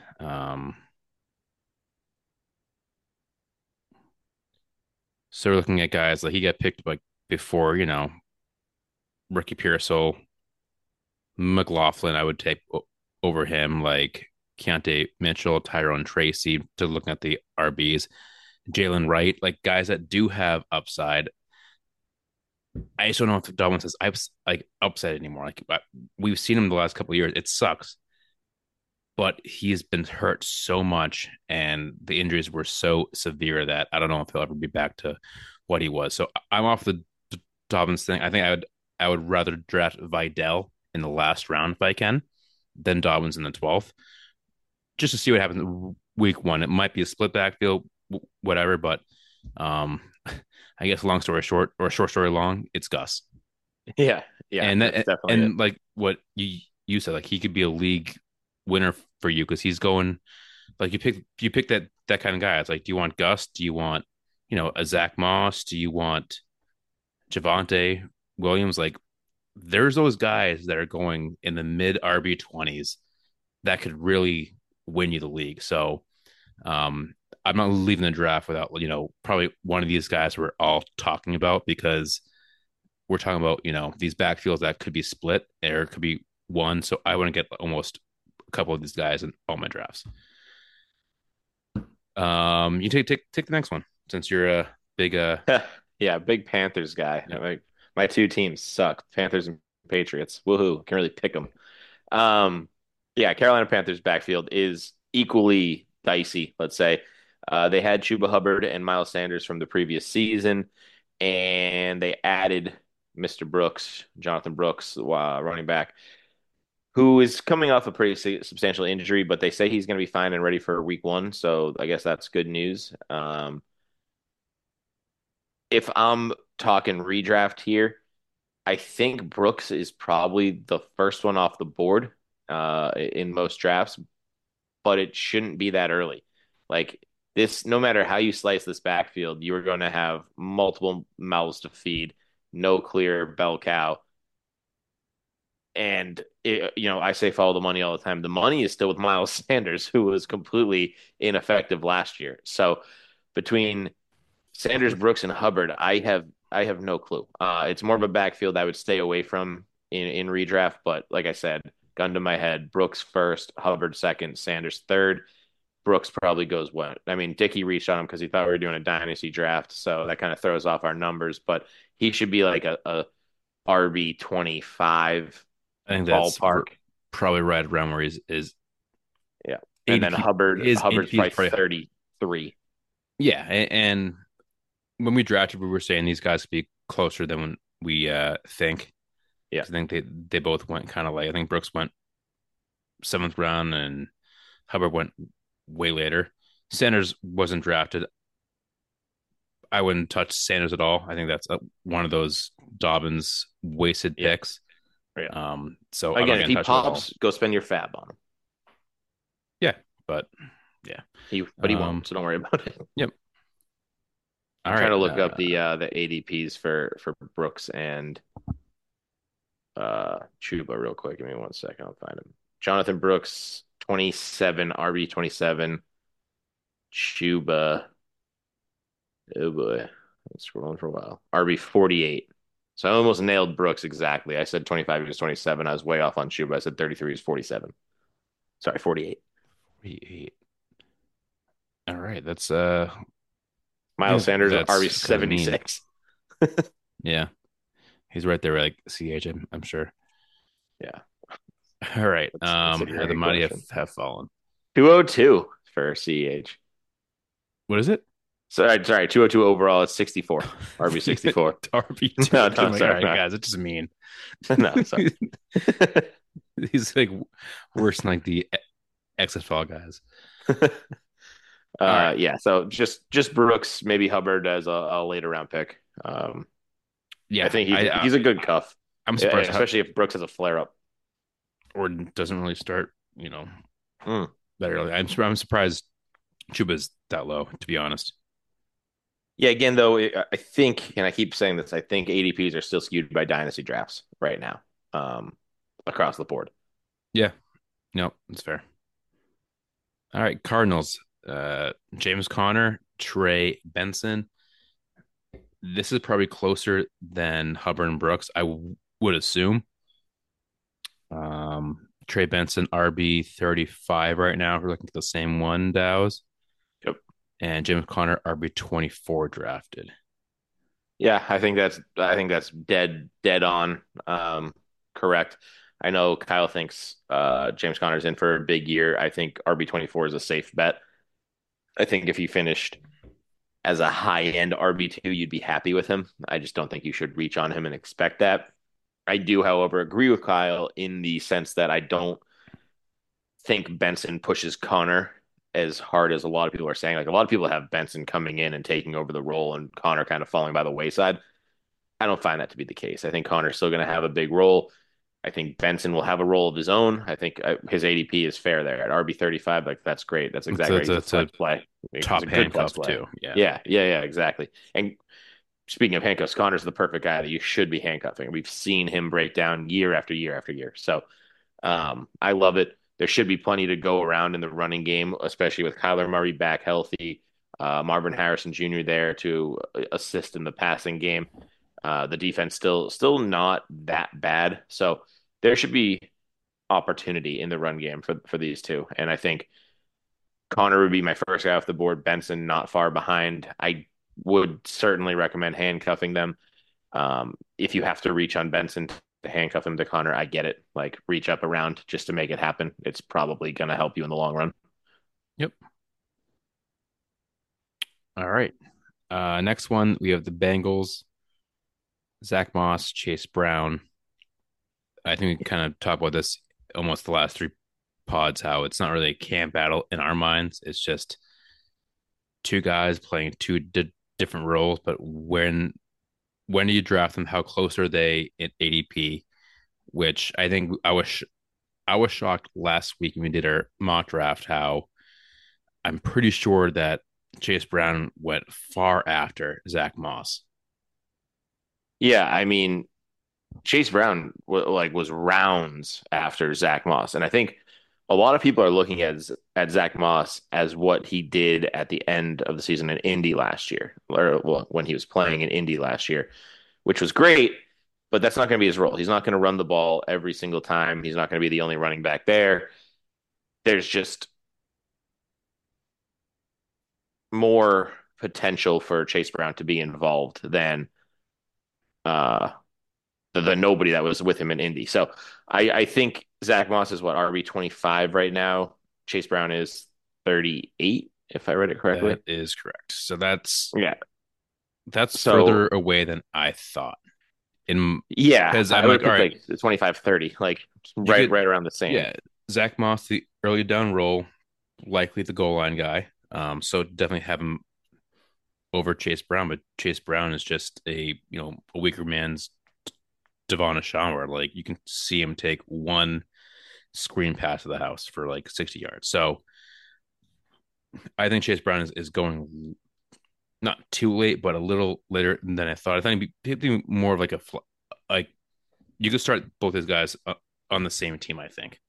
So we're looking at guys like he got picked like before, Ricky Pearsall, McLaughlin. I would take over him, like Keontae Mitchell, Tyrone Tracy. To looking at the RBs, Jalen Wright, like guys that do have upside. I just don't know if Dobbins has like upside anymore. Like we've seen him the last couple of years. It sucks, but he's been hurt so much, and the injuries were so severe that I don't know if he'll ever be back to what he was. So I'm off the Dobbins thing. I think I would rather draft Vidal in the last round if I can than Dobbins in the 12th, just to see what happens week 1. It might be a split backfield, whatever, but I guess long story short or short story long, it's Gus. Yeah, and that's definitely and it. like what you said, like he could be a league winner for you because he's going like you pick that kind of guy. It's like, do you want Gus? Do you want a Zach Moss? Do you want Javonte Williams? Like there's those guys that are going in the mid RB20s that could really win you the league. So I'm not leaving the draft without probably one of these guys we're all talking about, because we're talking about these backfields that could be split or it could be one. So I want to get almost a couple of these guys in all my drafts. You take the next one since you're a big Yeah, big Panthers guy. yeah. Like my two teams suck, Panthers and Patriots. Woohoo! Can really pick them. Um, yeah, Carolina Panthers backfield is equally dicey. Let's say they had Chuba Hubbard and Miles Sanders from the previous season, and they added Mr. Brooks, Jonathan Brooks, running back, who is coming off a pretty substantial injury, but they say he's going to be fine and ready for week 1. So I guess that's good news. If I'm talking redraft here, I think Brooks is probably the first one off the board in most drafts, but it shouldn't be that early. Like this, no matter how you slice this backfield, you are going to have multiple mouths to feed, no clear bell cow. And I say follow the money all the time. The money is still with Miles Sanders, who was completely ineffective last year. So between Sanders, Brooks, and Hubbard. I have no clue. It's more of a backfield I would stay away from in redraft. But like I said, gun to my head, Brooks first, Hubbard second, Sanders third. Brooks probably goes what? I mean, Dickey reached on him because he thought we were doing a dynasty draft, so that kind of throws off our numbers. But he should be like a RB 25 I think that's ballpark. probably right around where he's is Yeah, and then ADP. His Hubbard's ADP is probably probably 33. yeah. And when we drafted, we were saying these guys could be closer than when we think. Yeah, 'Cause I think they both went kind of late. I think Brooks went seventh round and Hubbard went way later. Sanders wasn't drafted. I wouldn't touch Sanders at all. I think that's one of those Dobbins wasted yeah, picks. yeah. So I'm not Again, if gonna he touch him at all. pops, go spend your fab on him. Yeah, but yeah. But he Um, won't, so don't worry about it. yep. All I'm trying right. to look up the ADPs for Brooks and Chuba real quick. Give me 1 second. I'll find him. Jonathan Brooks, 27, RB 27. Chuba, oh boy, I'm scrolling for a while. RB 48. So I almost nailed Brooks exactly. I said 25 is 27. I was way off on Chuba. I said 33 is 47. Sorry, 48. 48. All right. Miles Sanders, That's RB kind of mean. 76. Yeah. He's right there, like CH, I'm sure. Yeah, All right. that's a The great mighty question. have fallen. 202 for CH. What is it? Sorry, 202 overall. It's 64. RB 64. RB2. No, I'm no, like, all sorry, right, no, guys, it's just mean. no, sorry. He's like worse than like the XFL guys. All right. Yeah. So just Brooks, maybe Hubbard as a later round pick. I Yeah. think he's a good cuff, I'm surprised how especially if Brooks has a flare up. Orton doesn't really start, Mm. that early. I'm surprised Chuba's that low, to be honest. Yeah. Again, though, I think, and I keep saying this, I think ADPs are still skewed by dynasty drafts right now, across the board. Yeah. No, that's fair. All right. Cardinals. James Conner, Trey Benson. This is probably closer than Hubbard and Brooks, would assume. Trey Benson, RB 35 right now. We're looking at the same one, Dows. Yep. And James Conner, RB 24 drafted. Yeah, I think that's dead on. Correct. I know Kyle thinks James Conner's in for a big year. I think RB 24 is a safe bet. I think if he finished as a high end RB2, you'd be happy with him. I just don't think you should reach on him and expect that. I do, however, agree with Kyle in the sense that I don't think Benson pushes Connor as hard as a lot of people are saying. Like a lot of people have Benson coming in and taking over the role and Connor kind of falling by the wayside. I don't find that to be the case. I think Connor's still going to have a big role. I think Benson will have a role of his own. I think his ADP is fair there at RB 35. Like that's great. That's exactly right. He's a It's a flex play. He's top a good flex handcuff, play. too. Yeah. Yeah, exactly. And speaking of handcuffs, Connor's the perfect guy that you should be handcuffing. We've seen him break down year after year after year. So I love it. There should be plenty to go around in the running game, especially with Kyler Murray back healthy, Marvin Harrison Jr. there to assist in the passing game. The defense still not that bad, so there should be opportunity in the run game for these two. And I think Connor would be my first guy off the board. Benson not far behind. I would certainly recommend handcuffing them. If you have to reach on Benson to handcuff him to Connor, I get it. Like reach up around just to make it happen. It's probably going to help you in the long run. Yep. All right. Next one, we have the Bengals. Zach Moss, Chase Brown. I think we kind of talked about this almost the last three pods, how it's not really a camp battle in our minds. It's just two guys playing two different roles. But when do you draft them? How close are they in ADP? Which I think I was shocked last week when we did our mock draft how I'm pretty sure that Chase Brown went far after Zach Moss. Yeah, I mean, Chase Brown was rounds after Zach Moss, and I think a lot of people are looking at Zach Moss as what he did at the end of the season in Indy last year, or well, when he was playing in Indy last year, which was great. But that's not going to be his role. He's not going to run the ball every single time. He's not going to be the only running back there. There's just more potential for Chase Brown to be involved than uh, the nobody that was with him in Indy. So I think Zach Moss is what RB 25 right now. Chase Brown is 38, if I read it correctly. That is correct. So that's Yeah. that's So further away than I thought. In yeah, Because I I'm would like, all pick right, like the 25, 30, like you right could, right around the same. yeah, Zach Moss, the early down role, likely the goal line guy. So definitely have him over Chase Brown, but Chase Brown is just a weaker man's Devon Achane. Like you can see him take one screen pass of the house for like 60 yards. So I think Chase Brown is going not too late, but a little later than I thought. I thought he'd be more of like like you could start both his guys on the same team. I think.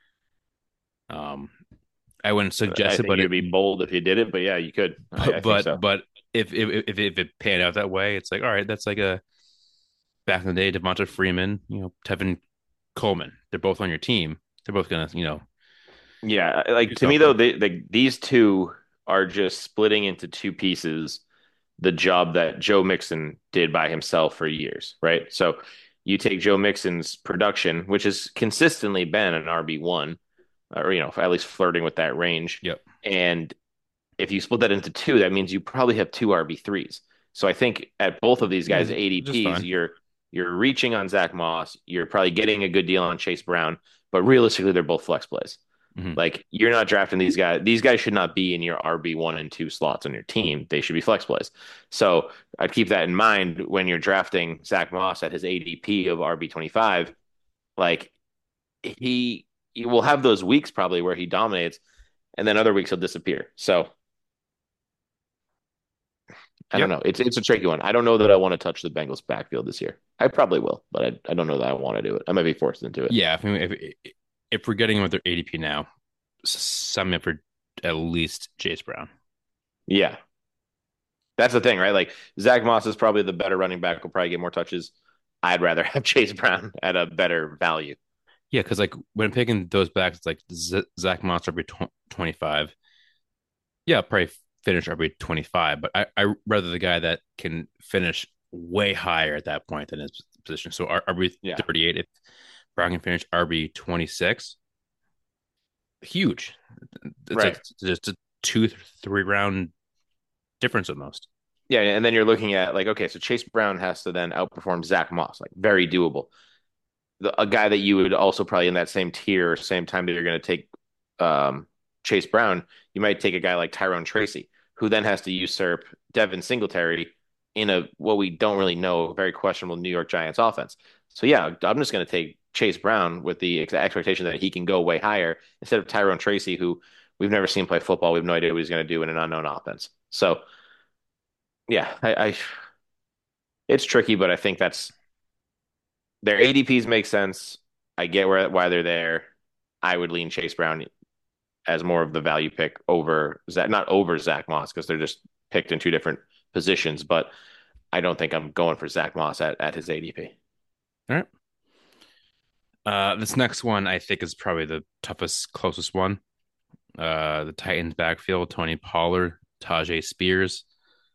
Um, I wouldn't I suggest it, think but you'd be bold if you did it, but yeah, you could. I think so. but if it panned out that way, it's like all right, that's like a back in the day, Devonta Freeman, Tevin Coleman. They're both on your team. They're both gonna Yeah, do like to me though, something. these two are just splitting into two pieces the job that Joe Mixon did by himself for years, right? So you take Joe Mixon's production, which has consistently been an RB1, or at least flirting with that range, Yep. and if you split that into two, that means you probably have two RB3s. So I think at both of these guys' Just ADPs, fine. you're reaching on Zach Moss, you're probably getting a good deal on Chase Brown, but realistically, they're both flex plays. Hmm. Like you're not drafting these guys. These guys should not be in your RB1 and 2 slots on your team. They should be flex plays. So I'd keep that in mind when you're drafting Zach Moss at his ADP of RB 25. Like he will have those weeks probably where he dominates, and then other weeks he'll disappear. So I don't Yep. know. It's a tricky one. I don't know that I want to touch the Bengals backfield this year. I probably will, but I don't know that I want to do it. I might be forced into it. Yeah. If we're getting with their ADP now, sign me up for at least Chase Brown. Yeah. That's the thing, right? Like Zach Moss is probably the better running back, will probably get more touches. I'd rather have Chase Brown at a better value. Yeah, because like when picking those backs, it's like Zach Moss RB 25. Yeah, I'll probably finish RB 25, but I rather the guy that can finish way higher at that point than his position. So RB Yeah. 38, if Brown can finish RB 26, huge. It's Right. like just a 2 3 round difference at most. Yeah, and then you're looking at like, okay, so Chase Brown has to then outperform Zach Moss, like very doable. A guy that you would also probably in that same tier, same time that you're going to take um, Chase Brown, you might take a guy like Tyrone Tracy, who then has to usurp Devin Singletary in a what we don't really know, very questionable New York Giants offense. So yeah, I'm just going to take Chase Brown with the expectation that he can go way higher instead of Tyrone Tracy, who we've never seen play football. We have no idea what he's going to do in an unknown offense. So yeah, it's tricky, but I think that's their ADPs make sense. I get why they're there. I would lean Chase Brown as more of the value pick over Zach, not over Zach Moss because they're just picked in two different positions. But I don't think I'm going for Zach Moss at his ADP. All right. This next one I think is probably the toughest, closest one. The Titans backfield, Tony Pollard, Tajay Spears.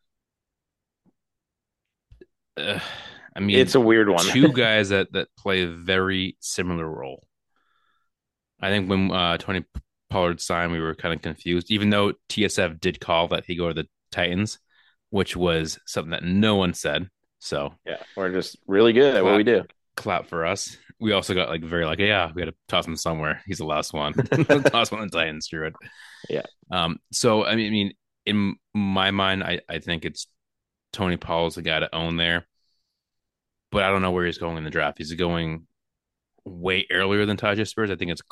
Uh, I It's mean, a weird one. two guys that play a very similar role. I think when Tony Pollard signed, we were kind of confused, even though TSF did call that he go to the Titans, which was something that no one said. So Yeah, we're just really good at what we clap, do. clap for us. We also got like very like, yeah, we got to toss him somewhere. He's the last one. Toss him on the Titans. Screw it. Yeah. So I mean, in my mind, I think it's Tony Pollard's the guy to own there, but I don't know where he's going in the draft. He's going way earlier than Tajay Spears.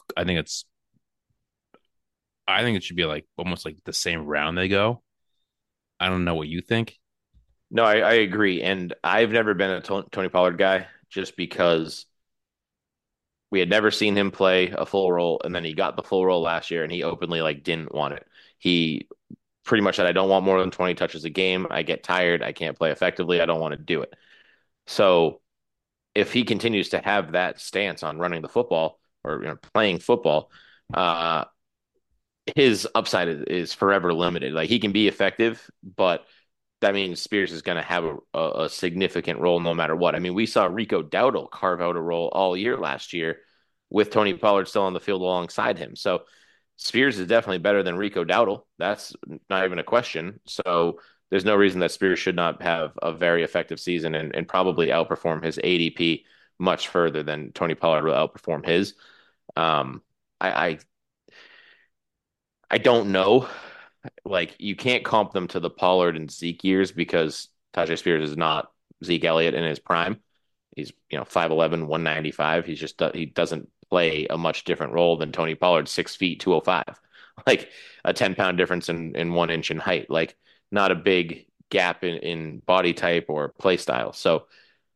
I think it should be like almost like the same round they go. I don't know what you think. No, I agree. And I've never been a Tony Pollard guy just because We had never seen him play a full role, and then he got the full role last year, and he openly like didn't want it. He pretty much said, "I don't want more than 20 touches a game. I get tired. I can't play effectively. I don't want to do it." So if he continues to have that stance on running the football or playing football, uh, his upside is forever limited. Like he can be effective, but that means Spears is going to have a significant role no matter what. I mean, we saw Rico Dowdle carve out a role all year last year with Tony Pollard still on the field alongside him. So Spears is definitely better than Rico Dowdle. That's not even a question. So there's no reason that Spears should not have a very effective season and probably outperform his ADP much further than Tony Pollard will outperform his. Um, I I don't know. Like you can't comp them to the Pollard and Zeke years because Tajay Spears is not Zeke Elliott in his prime. He's 5'11", 195. He doesn't play a much different role than Tony Pollard, 6 feet, 205. Like a 10-pound difference in 1 inch in height. Like not a big gap in body type or play style. So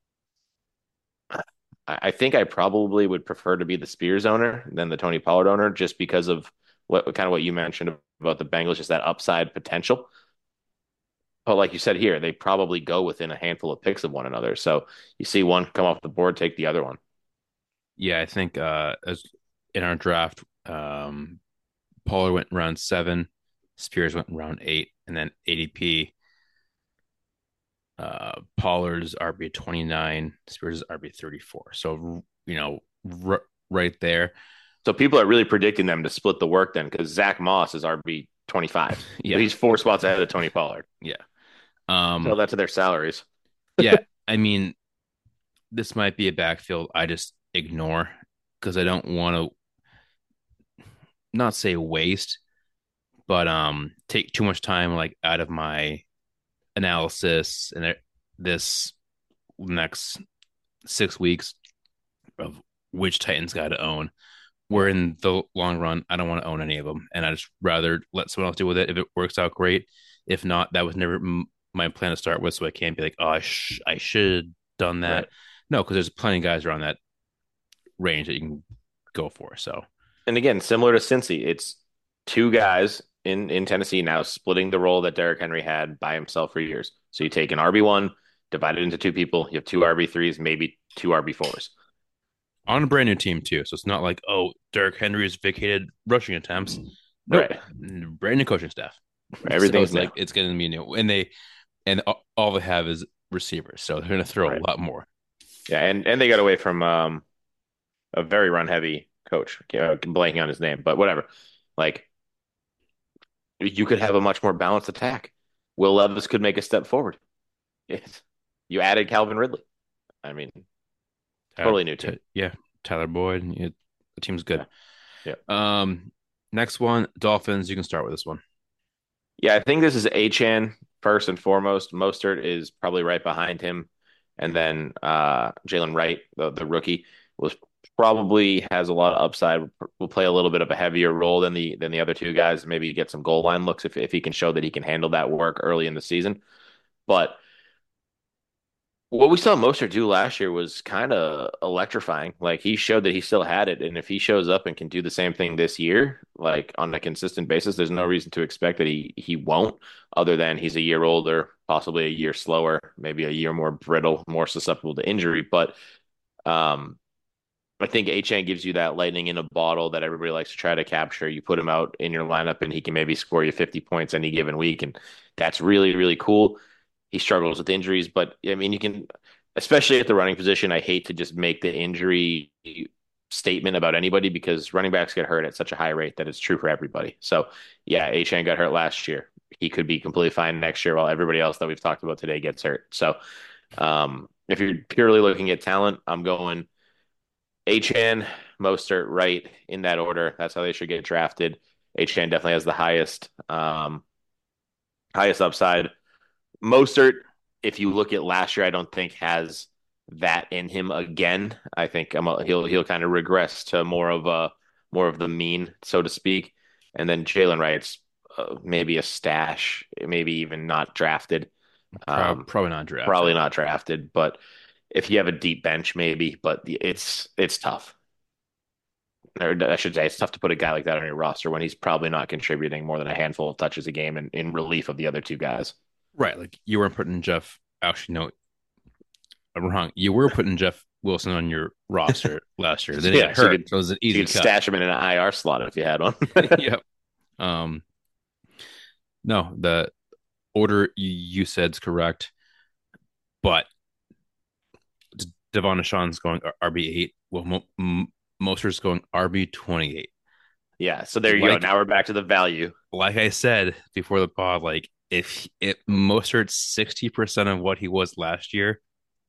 I think I probably would prefer to be the Spears owner than the Tony Pollard owner, just because of what you mentioned about the Bengals, just that upside potential. But like you said here, they probably go within a handful of picks of one another. So you see one come off the board, take the other one. Yeah, I think as in our draft, Pollard went round 7, Spears went round 8, and then ADP. Pollard's RB 29, Spears' RB 34. So right there. So people are really predicting them to split the work then, because Zach Moss is RB 25. Yeah, He's 4 spots ahead of Tony Pollard. yeah. Tell that to their salaries. Yeah. I mean, this might be a backfield I just ignore because I don't want to not say waste, but take too much time like out of my analysis and this next 6 weeks of which Titans got to own. Where in the long run, I don't want to own any of them, and I just rather let someone else deal with it. If it works out, great. If not, that was never my plan to start with, so I can't be like, oh, I should have done that. Right. No, because there's plenty of guys around that range that you can go for. So And again, similar to Cincy, it's two guys in Tennessee now splitting the role that Derrick Henry had by himself for years. So you take an RB1, divide it into two people, you have two RB3s, maybe two RB4s. on a brand new team too, so it's not like Derrick Henry has vacated rushing attempts. Nope, Right. brand new coaching staff. So Everything's it's like new. it's going to be new, and all they have is receivers, so they're going to throw a Right. lot more. Yeah, and they got away from a very run heavy coach. I'm blanking on his name, but whatever. Like you could have a much more balanced attack. Will Levis could make a step forward. Yes. You added Calvin Ridley. I mean, totally new team. Yeah, Tyler Boyd. Yeah, the team's good. Yeah. Yeah. Next one, Dolphins. You can start with this one. Yeah, I think this is Achane first and foremost. Mostert is probably right behind him. And then Jalen Wright, the rookie, was probably has a lot of upside. Will play a little bit of a heavier role than the other two guys. Maybe get some goal line looks if he can show that he can handle that work early in the season. But what we saw Mostert do last year was kind of electrifying. Like he showed that he still had it, and if he shows up and can do the same thing this year, like on a consistent basis, there's no reason to expect that he won't. Other than he's a year older, possibly a year slower, maybe a year more brittle, more susceptible to injury. But um, I think Achane gives you that lightning in a bottle that everybody likes to try to capture. You put him out in your lineup, and he can maybe score you 50 points any given week, and that's really really cool. He struggles with injuries, but I mean, you can, especially at the running position. I hate to just make the injury statement about anybody because running backs get hurt at such a high rate that it's true for everybody. So, yeah, Achane got hurt last year. He could be completely fine next year while everybody else that we've talked about today gets hurt. So, if you're purely looking at talent, I'm going Achane, Mostert, Wright in that order. That's how they should get drafted. Achane definitely has the highest upside. Mostert, if you look at last year, I don't think has that in him again. I think he'll kind of regress to more of the mean, so to speak. And then Jalen Wright's maybe a stash, maybe even not drafted. Probably not drafted. Probably not drafted, but if you have a deep bench, maybe. But it's tough. or I should say, it's tough to put a guy like that on your roster when he's probably not contributing more than a handful of touches a game in relief of the other two guys. Right. Like you weren't putting Jeff. Actually, no, I'm wrong. You were putting Jeff Wilson on your roster last year. Then he Yeah, got so hurt. So it was an you easy could cut. stash him in an IR slot if you had one. Yep. Um, no, the order you said is correct, but Devon Deshaun's going RB8. Well, Mostert's going RB28. Yeah, so there you go. Like Now we're back to the value. like I said before the pod, like if Mostert's 60% of what he was last year,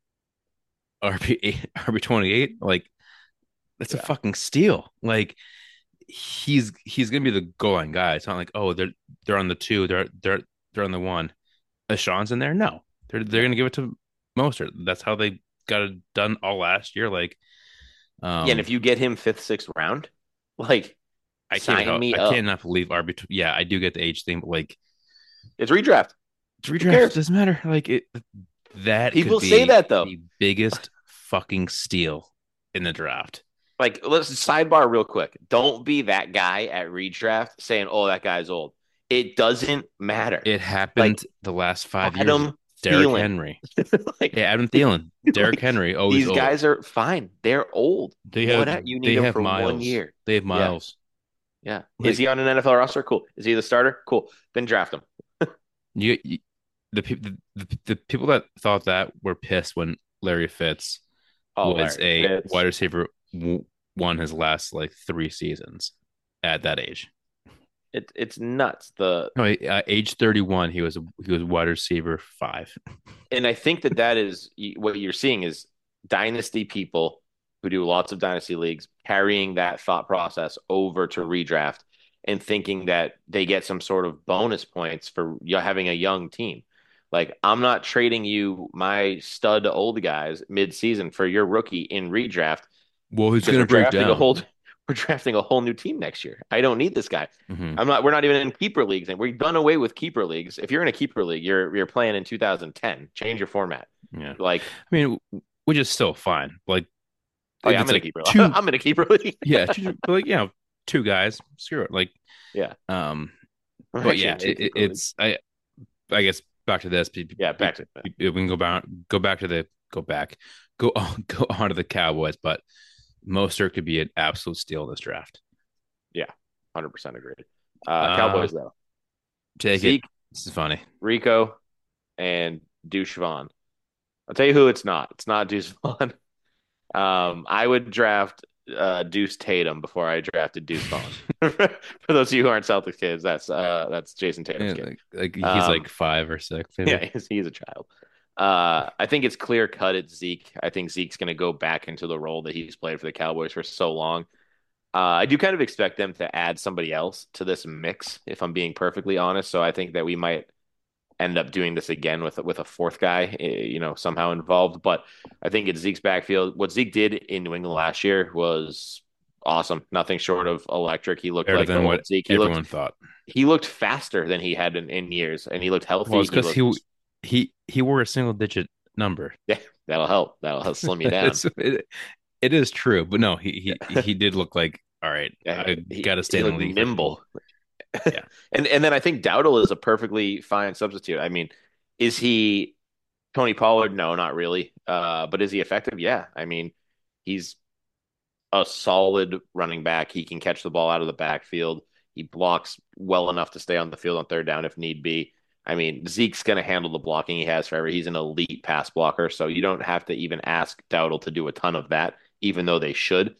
RB28, like that's a Yeah. fucking steal. Like he's gonna be the goal line guy. It's not like, oh, they're on the two, they're on the one. Sean's in there. No, they're gonna give it to Mostert. That's how they got it done all last year. Like, Yeah, and if you get him fifth, sixth round, like sign me I up. cannot believe RB. Yeah, I do get the age thing, but like It's redraft. redraft doesn't matter. Like it, that People could say be that though. the biggest fucking steal in the draft. Like, let's sidebar real quick. Don't be that guy at redraft saying, "Oh, that guy's old." It doesn't matter. It happened the last 5 years. Adam Derrick Thielen. Henry. Like, Yeah, Adam Thielen. Derrick Henry. Always these old. guys are fine. They're old. They have You they need them have for miles. 1 year. They have miles. Yeah. Like- Is he on an NFL roster? Cool. Is he the starter? Cool. Then draft him. You the people the people that thought that were pissed when Larry Fitz Oh, was Larry a Fitz. wide receiver won his last like 3 seasons at that age. It's nuts. No, age 31, he was wide receiver 5. And I think that is what you're seeing is dynasty people who do lots of dynasty leagues carrying that thought process over to redraft and thinking that they get some sort of bonus points for having a young team. Like, I'm not trading you my stud old guys mid-season for your rookie in redraft Well, he's because going to break down. we're drafting a whole new team next year. I don't need this guy. Mhm. We're not even in keeper leagues, and we've done away with keeper leagues. If you're in a keeper league, you're playing in 2010. Change your format. Yeah, Like, I mean, which is still fine. Like, oh yeah, if I'm it's in a like keeper. two, I'm in a keeper league. yeah, like two guys. Screw it. Like, Yeah. But Actually, yeah, in two keeper leagues. it's I guess back to this. Yeah, back to We can go on to the Cowboys, but Mostert could be an absolute steal in this draft. 100% agreed. Cowboys though. Take Zeke, it. This is funny. Rico, and Deuce Vaughn. I'll tell you who it's not. It's not Deuce Vaughn. I would draft Deuce Tatum before I drafted Deuce Vaughn. For those of you who aren't Celtics kids, that's Jason Tatum's Yeah, kid. like he's like 5 or 6. Maybe. Yeah, he's a child. I think it's clear cut at Zeke. I think Zeke's going to go back into the role that he's played for the Cowboys for so long. I do kind of expect them to add somebody else to this mix, if I'm being perfectly honest. So I think that we might end up doing this again with a fourth guy, somehow involved. But I think it's Zeke's backfield. What Zeke did in New England last year was awesome. Nothing short of electric. He looked Better like than what Zeke. everyone thought. He looked faster than he had in years, and he looked healthy. Well, it's because looked- he wore a single digit number. Yeah, that'll help. That'll help slim you down. It is true, but no, he did look like, all right, Yeah, I got to stay in the league. nimble. Yeah. and then I think Dowdle is a perfectly fine substitute. I mean, is he Tony Pollard? No, not really. But is he effective? Yeah. I mean, he's a solid running back. He can catch the ball out of the backfield. He blocks well enough to stay on the field on third down if need be. I mean, Zeke's going to handle the blocking he has forever. He's an elite pass blocker, so you don't have to even ask Dowdle to do a ton of that, even though they should.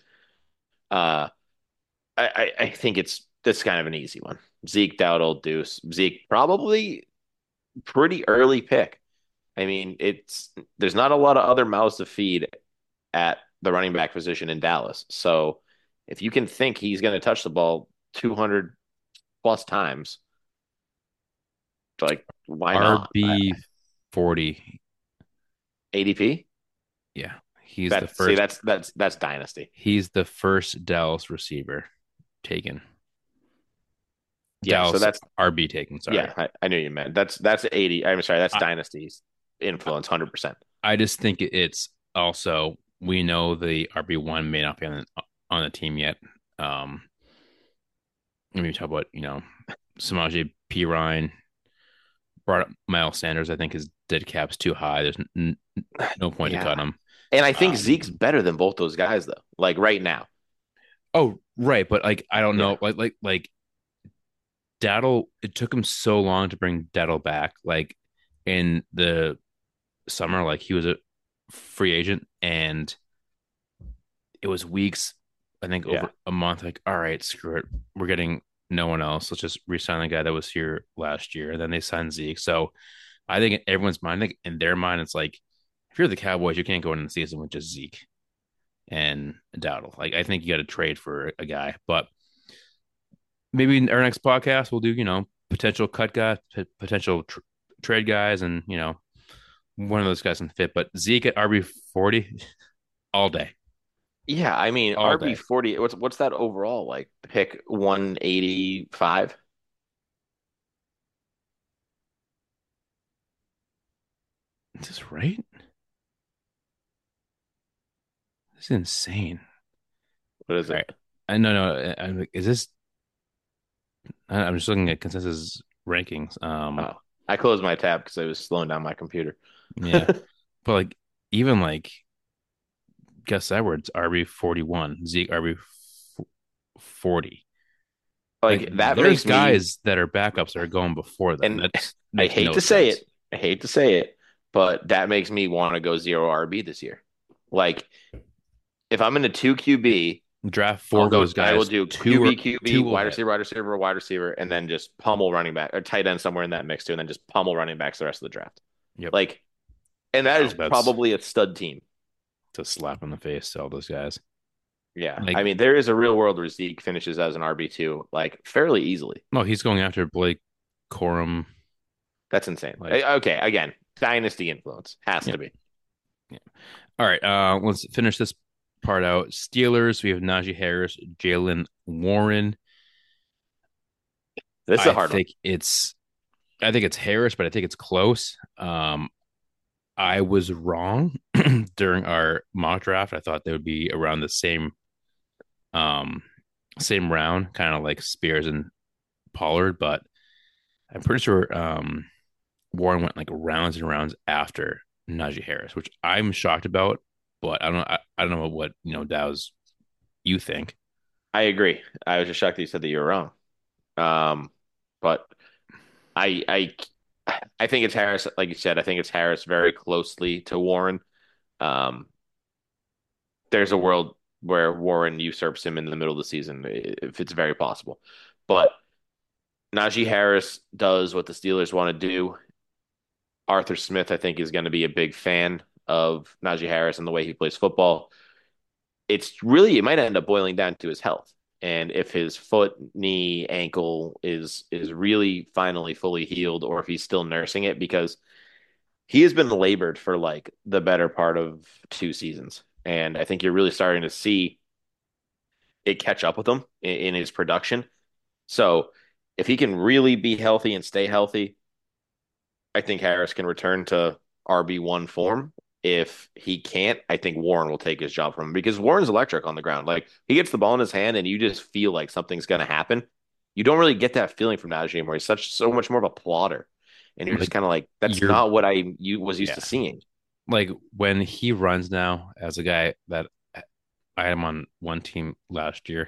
I think this kind of an easy one. Zeke, Dowdle, Deuce. Zeke probably pretty early pick. I mean, there's not a lot of other mouths to feed at the running back position in Dallas. So if you can think he's going to touch the ball 200 plus times, like why not? RB 40. ADP? Yeah, he's the first. See, that's dynasty. He's the first Dallas receiver taken. Yeah, Dallas so that's RB taken. Sorry. Yeah, I knew you meant that's 80. I'm sorry, that's dynasty's influence 100%. I just think it's also, we know the RB1 may not be on the team yet. Um, I mean, talk about Samaje Perine brought up Miles Sanders. I think his dead cap's too high. There's no point to cut Yeah. him. And I think Um, Zeke's better than both those guys though. Like right now. oh right, but like I don't Yeah. know, like Daddle. It took him so long to bring Daddle back. Like in the summer, like he was a free agent, and it was weeks. I think Yeah. over a month. Like, all right, screw it. We're getting no one else. Let's just re-sign the guy that was here last year. And then they signed Zeke. So I think in everyone's mind, I think in their mind, it's like if you're the Cowboys, you can't go into the season with just Zeke and Dowdle. Like I think you got to trade for a guy. But maybe in our next podcast, we'll do potential cut guys, potential trade guys, and one of those guys can fit. But Zeke at RB40 all day, Yeah, I mean all RB day. 40, what's that overall like? Pick 185? Is this right? This is insane. What is All it? right. I no. I'm like, is this? I'm just looking at consensus rankings. Oh, I closed my tab because I was slowing down my computer. Yeah, but like even like Gus Edwards RB41, Zeke RB40. Like Like that there's makes me, guys that are backups that are going before them. and That I makes hate no to say it, sense. I hate to say it, but that makes me want to go zero RB this year. Like if I'm in a two QB, Draft four of those I will guys. do Two or QB, two will hit. wide receiver, and then just pummel running back or tight end somewhere in that mix too, and then just pummel running backs the rest of the draft. Yep. Like, and that No, is that's probably a stud team. to slap in the face to all those guys. Yeah. Like, I mean, there is a real world where Zeke finishes as an RB2, like fairly easily. no, he's going after Blake Corum. That's insane. Like, Okay, again, dynasty influence has yeah, to be. yeah. All right. Let's finish this part out. Steelers, we have Najee Harris, Jalen Warren. This is a I hard one. think it's I think it's Harris, but I think it's close. I was wrong during our mock draft. I thought they would be around the um same round, kind of like Spears and Pollard, but I'm pretty sure Warren went like rounds and rounds after Najee Harris, which I'm shocked about. But I don't know what Dow's you think. I agree. I was just shocked that you said that you were wrong. But I I think it's Harris, like you said. I think it's Harris very closely to Warren. Um, there's a world where Warren usurps him in the middle of the season, if it's very possible. But Najee Harris does what the Steelers want to do. Arthur Smith, I think, is going to be a big fan of Najee Harris and the way he plays football. It might end up boiling down to his health. And if his foot, knee, ankle is really finally fully healed, or if he's still nursing it, because he has been labored for like the better part of 2 seasons. And I think you're really starting to see it catch up with him in his production. So if he can really be healthy and stay healthy, I think Harris can return to RB1 form. If he can't, I think Warren will take his job from him because Warren's electric on the ground. Like he gets the ball in his hand and you just feel like something's going to happen. You don't really get that feeling from Najee anymore. He's so much more of a plotter. And you're just Like kind of like, that's you're not what was used yeah, to seeing. like when he runs now as a guy that I am on one team last year,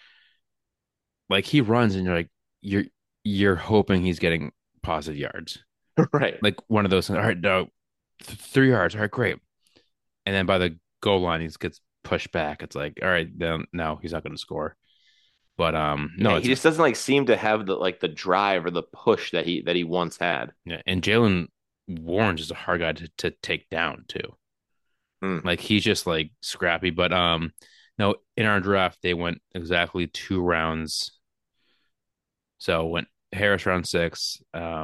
like he runs and you're you're hoping he's getting positive yards. Right. Like one of those, all right, no, 3 yards, all right, great. And then by the goal line, he gets pushed back. It's like, all right, then no, he's not going to score. But Yeah, no, he it's just doesn't like seem to have the drive or the push that he once had. yeah, and Jalen Warren's just a hard guy to take down too. Hmm. Like he's just like scrappy. But no, in our draft they went exactly 2 rounds. So went Harris round 6,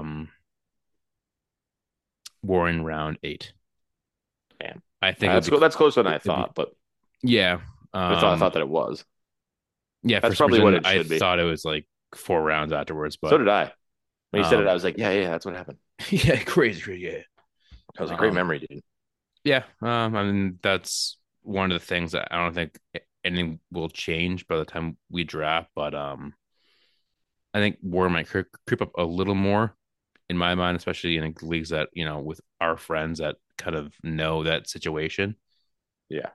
Warren round 8. Man, I think it would be that's closer than I it'd be thought, but yeah. I thought that it was. Yeah, for That's some probably what reason it I should be. thought it was like 4 rounds afterwards, So but did I. When you said it, um I was like, yeah, that's what happened. yeah, crazy, yeah. That was a great Um memory, dude. yeah, I mean that's one of the things that I don't think anything will change by the time we draft, but I think Warren might creep up a little more in my mind, especially in leagues that, with our friends that kind of know that situation. Yeah.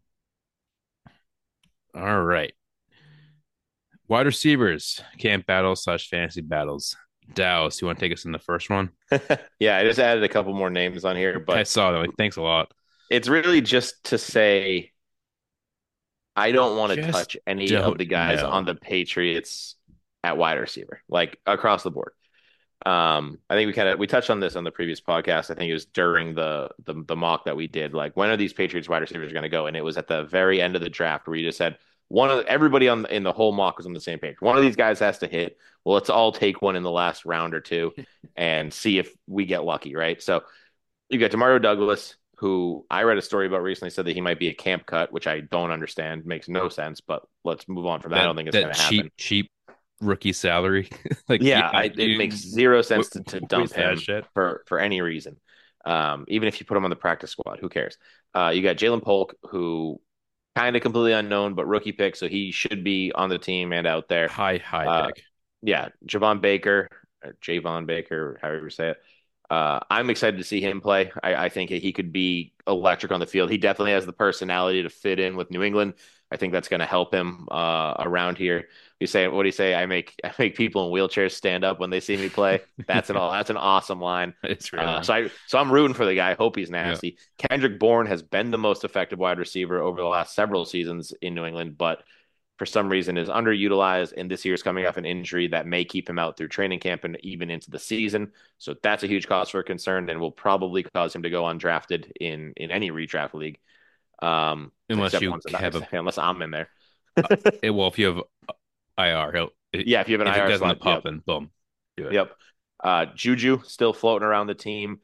All right. Wide receivers, camp battles / fantasy battles. Dallas, you want to take us in the first one? Yeah, I just added a couple more names on here, I but saw that. Like, thanks a lot. it's really just to say I don't want to Just touch any of don't the guys on know. the Patriots at wide receiver, like across the board. I think we touched on this on the previous podcast. I think it was during the mock that we did. Like, when are these Patriots wide receivers going to go? And it was at the very end of the draft where you just said everybody in the whole mock was on the same page. One of these guys has to hit. Well, let's all take one in the last round or two and see if we get lucky, right? So you got Demario Douglas, who I read a story about recently, said that he might be a camp cut, which I don't understand. Makes no sense, but let's move on from that. I That don't think it's that going to happen. cheap rookie salary. Like, Yeah, yeah, it makes you zero sense to dump waste that him shit. for any reason. Even if you put him on the practice squad, who cares? You got Jalen Polk, who kind of completely unknown, but rookie pick, so he should be on the team and out there. High Uh, pick. yeah, Javon Baker, however you say it. I'm excited to see him play. I think he could be electric on the field. He definitely has the personality to fit in with New England. I think that's going to help him around here. What do you say? I make people in wheelchairs stand up when they see me play. That's an awesome line. It's really So I'm rooting for the guy. Hope he's yeah. nasty. Kendrick Bourne has been the most effective wide receiver over the last several seasons in New England, but for some reason is underutilized, and this year's coming off an injury that may keep him out through training camp and even into the season. So that's a huge cause for concern and will probably cause him to go undrafted in any redraft league. Unless Except you ones that have a unless I'm in there. well, if you have IR, Yeah, if you have an if it IR doesn't slot, pop yep. in, boom, do it. Yep. Juju still floating around the team.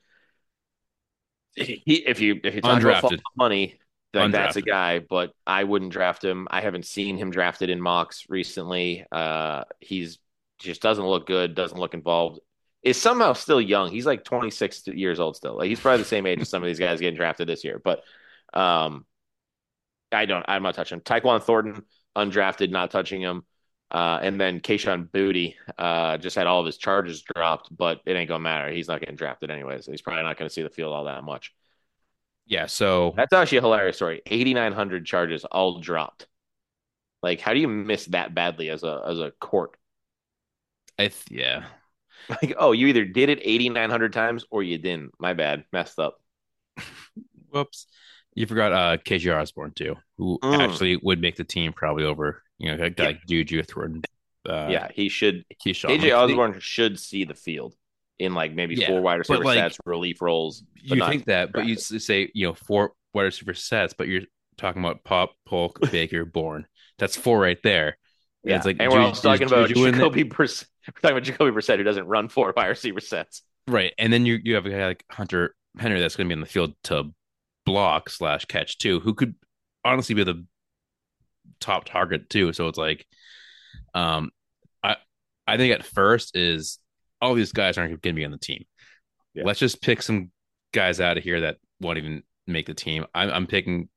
If you talk about Undrafted, money, like that's a undrafted. guy, but I wouldn't draft him. I haven't seen him drafted in mocks recently. He's just doesn't look good, doesn't look involved. Is somehow still young. He's like 26 years old still. Like, he's probably the same age as some of these guys getting drafted this year. But um, I'm not touching him. Tyquan Thornton, undrafted, not touching him. And then Kayshon Boutte just had all of his charges dropped, but it ain't gonna matter. He's not getting drafted anyways. So he's probably not gonna see the field all that much. Yeah, so That's actually a hilarious story. 8,900 charges all dropped. Like, how do you miss that badly as a court? yeah. Like, oh, you either did it 8,900 times or you didn't. My bad, messed up. Whoops. You forgot KJ Osborne too, who Mm. actually would make the team probably over, a guy Yeah, like Juju Thornton, uh yeah, he should. Keyshawn. KJ Like Osborne should see the field in like maybe yeah, four wide but receiver like sets, relief roles, but you not think that, but you drafted. say, four wide receiver sets, but you're talking about Pop, Polk, Baker, Bourne. That's four right there. And it's Yeah, like, and we're also Is talking about Juju in it? Jacoby Brissett. We're talking about Jacoby Brissett, who doesn't run four wide receiver sets. Right. And then you have a guy like Hunter Henry that's going to be on the field to block / catch too, who could honestly be the top target too. So it's like, um, I I think at first is all these guys aren't going to be on the team. Yeah, Let's just pick some guys out of here that won't even make the team. I'm picking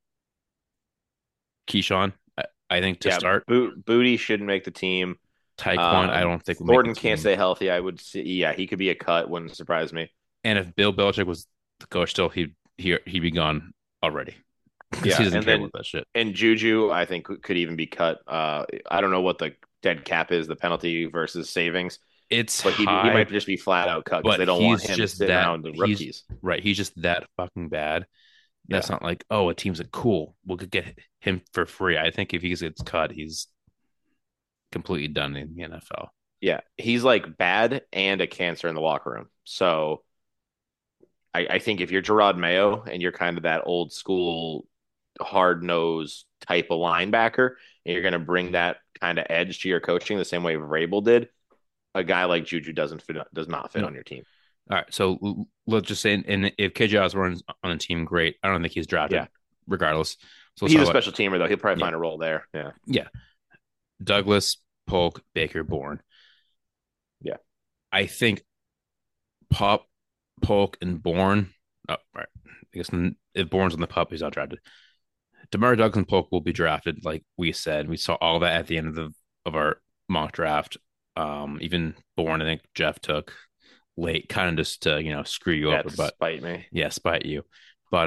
Keyshawn. I think to yeah. start. Booty shouldn't make the team. Taekwon, I don't think will make the Thornton can't team. stay healthy. I would see. Yeah, he could be a cut. Wouldn't surprise me. And if Bill Belichick was the coach, still he'd be gone already because he Yeah, doesn't and care then about that shit. and Juju, I think could even be cut. I don't know what the dead cap is, the penalty versus savings, It's but he high, might just be flat out cut because but they don't want he's him just sitting that around the he's rookies. right. He's just that fucking bad. That's Yeah, not like, oh, a team's like cool. We'll get him for free. I think if he gets cut, he's completely done in the NFL. yeah, he's like bad and a cancer in the locker room. So I think if you're Gerard Mayo and you're kind of that old school hard nosed type of linebacker, and you're going to bring that kind of edge to your coaching the same way Vrabel did, a guy like Juju does not fit No. on your team. All right, so let's just say, and if KJ Osborne's on the team, great. I don't think he's drafted, Yeah, regardless. So let's he's talk a about special teamer though. He'll probably yeah, find a role there. Yeah, yeah. Douglas, Polk, Baker, Bourne. yeah, I think Pop, Polk, and Bourne. Oh, all right. I guess if Bourne's on the pup, he's not drafted. DeMar Douglas Polk will be drafted, like we said. We saw all that at the end of our mock draft. Even Bourne, I think Jeff took late, kind of just to screw you over, That's but spite me. yeah, spite you. But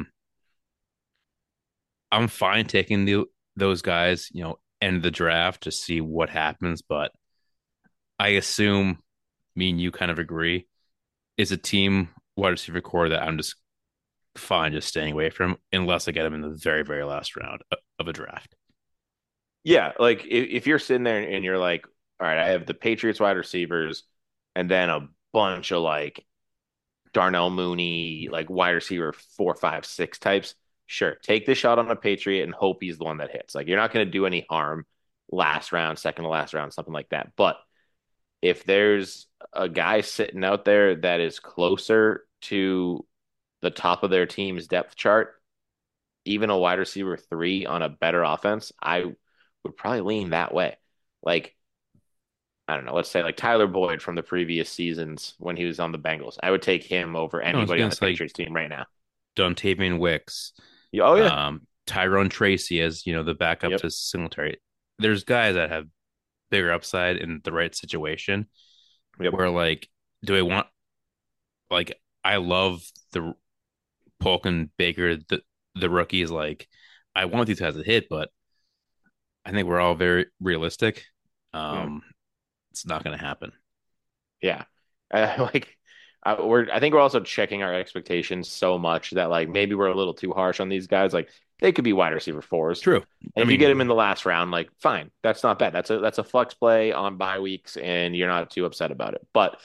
I'm fine taking those guys, end the draft to see what happens. But I assume me and you kind of agree is a team wide receiver core that I'm just fine just staying away from unless I get them in the very, very last round of a draft. Yeah, like if you're sitting there and you're like, all right, I have the Patriots wide receivers and then a bunch of like Darnell Mooney, like wide receiver 4, 5, 6 types. Sure, take the shot on a Patriot and hope he's the one that hits. Like you're not going to do any harm last round, second to last round, something like that. But if there's a guy sitting out there that is closer to the top of their team's depth chart, even a wide receiver 3 on a better offense, I would probably lean that way. Like, I don't know, let's say like Tyler Boyd from the previous seasons when he was on the Bengals. I would take him over No, it's anybody on the against like Patriots team right now. Dontavian Wicks, Yeah, oh yeah. Tyrone Tracy as the backup Yep. to Singletary. There's guys that have bigger upside in the right situation. Yep. Where like, do I want like I love the Polk and Baker, the rookies. Like, I want these guys to hit, but I think we're all very realistic. Mm, Um, it's not going to happen. yeah. Like I think we're also checking our expectations so much that like maybe we're a little too harsh on these guys. Like they could be wide receiver 4s. True. And I if you get him mean, in the last round, like fine. That's not bad. That's a flex play on bye weeks and you're not too upset about it. But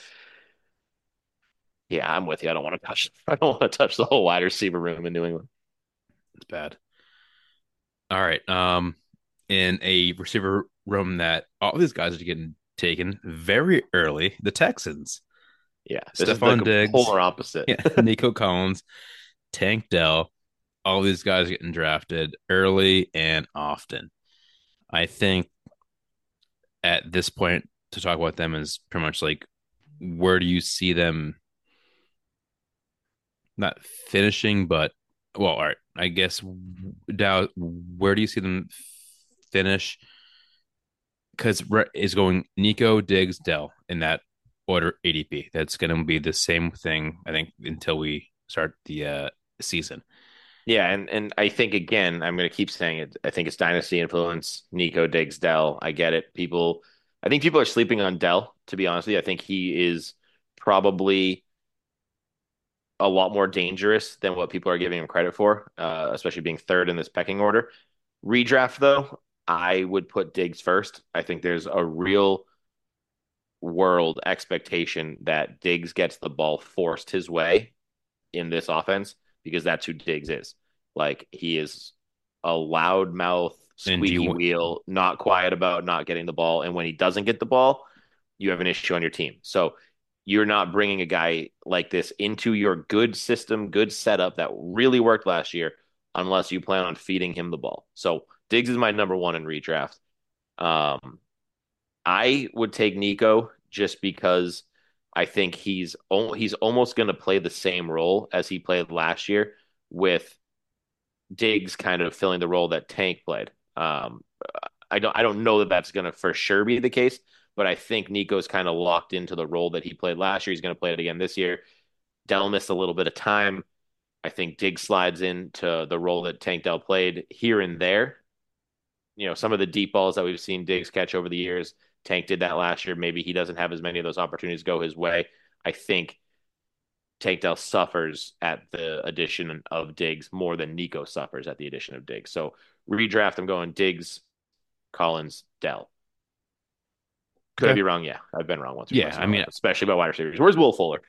yeah, I'm with you. I don't want to touch I don't want to touch the whole wide receiver room in New England. it's bad. All right. In a receiver room that all these guys are getting taken very early, the Texans, Yeah, this is the Stephon Diggs, polar opposite. yeah, Nico Collins, Tank Dell, all these guys are getting drafted early and often. I think at this point to talk about them is pretty much like where do you see them not finishing, but well, all right. I guess Dow, where do you see them finish? Because is going Nico, Diggs, Dell in that order ADP. That's going to be the same thing, I think, until we start the season. Yeah, and I think again, I'm going to keep saying it. I think it's dynasty influence. Nico Diggs, Dell. I get it. I think people are sleeping on Dell. To be honest with you, I think he is probably a lot more dangerous than what people are giving him credit for, especially being third in this pecking order. Redraft though, I would put Diggs first. I think there's a real world expectation that Diggs gets the ball forced his way in this offense because that's who Diggs is. Like he is a loudmouth, And do squeaky you wheel, not quiet about not getting the ball. And when he doesn't get the ball, you have an issue on your team. So you're not bringing a guy like this into your good system, good setup that really worked last year unless you plan on feeding him the ball. So Diggs is my number one in redraft. Um, I would take Nico just because I think he's almost going to play the same role as he played last year with Diggs kind of filling the role that Tank played. I don't know that that's going to for sure be the case, but I think Nico's kind of locked into the role that he played last year. He's going to play it again this year. Dell missed a little bit of time. I think Diggs slides into the role that Tank Dell played here and there. Some of the deep balls that we've seen Diggs catch over the years, Tank did that last year. Maybe he doesn't have as many of those opportunities go his way. I think Tank Dell suffers at the addition of Diggs more than Nico suffers at the addition of Diggs. So redraft, I'm going Diggs, Collins, Dell. Could I okay? be wrong? Yeah, I've been wrong once or Yeah, twice in I my life, mean, especially about wide receivers. Where's Will Fuller?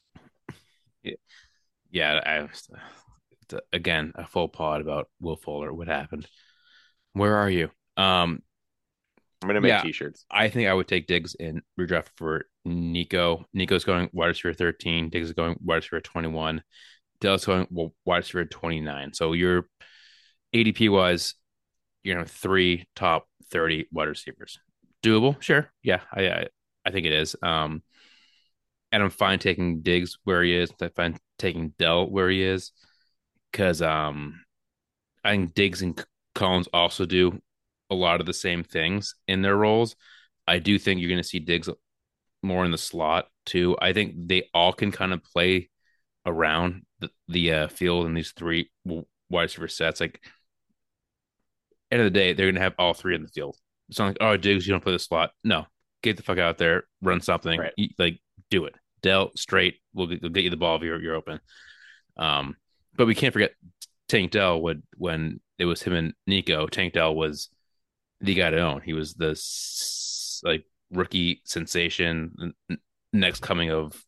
yeah. Again a full pod about Will Fuller. What happened? Where are you? I'm gonna make Yeah, t-shirts. I think I would take Diggs in redraft for Nico. Nico's going wide receiver 13. Diggs is going wide receiver 21. Dell's going wide receiver 29. So your ADP wise, three top 30 wide receivers. Doable, sure. Yeah, I think it is. And I'm fine taking Diggs where he is. I'm fine taking Dell where he is because I think Diggs and Collins also do a lot of the same things in their roles. I do think you're going to see Diggs more in the slot too. I think they all can kind of play around the field in these three wide receiver sets. Like end of the day, they're going to have all three in the field. It's not like, oh, Diggs, you don't play the slot. No, get the fuck out there, run something, Right. like do it. Dell straight, we'll get you the ball if you're open. But we can't forget Tank Dell when it was him and Nico. Tank Dell was the guy to own. He was the like rookie sensation, next coming of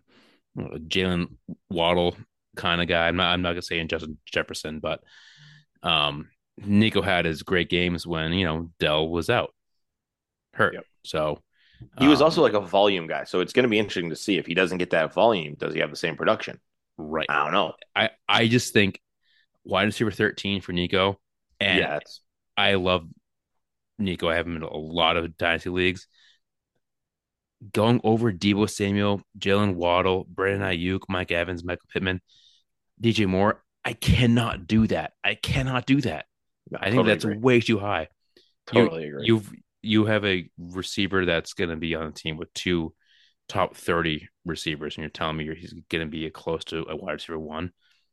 Jalen Waddle kind of guy. I'm not gonna say in Justin Jefferson, but Nico had his great games when Dell was out hurt. Yep. So He was also like a volume guy, so it's going to be interesting to see if he doesn't get that volume. Does he have the same production? right. I don't know. I just think wide receiver 13 for Nico, and Yeah, it's I love Nico. I have him in a lot of dynasty leagues. Going over Deebo Samuel, Jalen Waddle, Brandon Ayuk, Mike Evans, Michael Pittman, DJ Moore. I cannot do that. I cannot do that. no, I think totally that's agree. way too high. Totally agree. You have a receiver that's going to be on the team with two top 30 receivers, and you're telling me he's going to be close to a wide receiver one?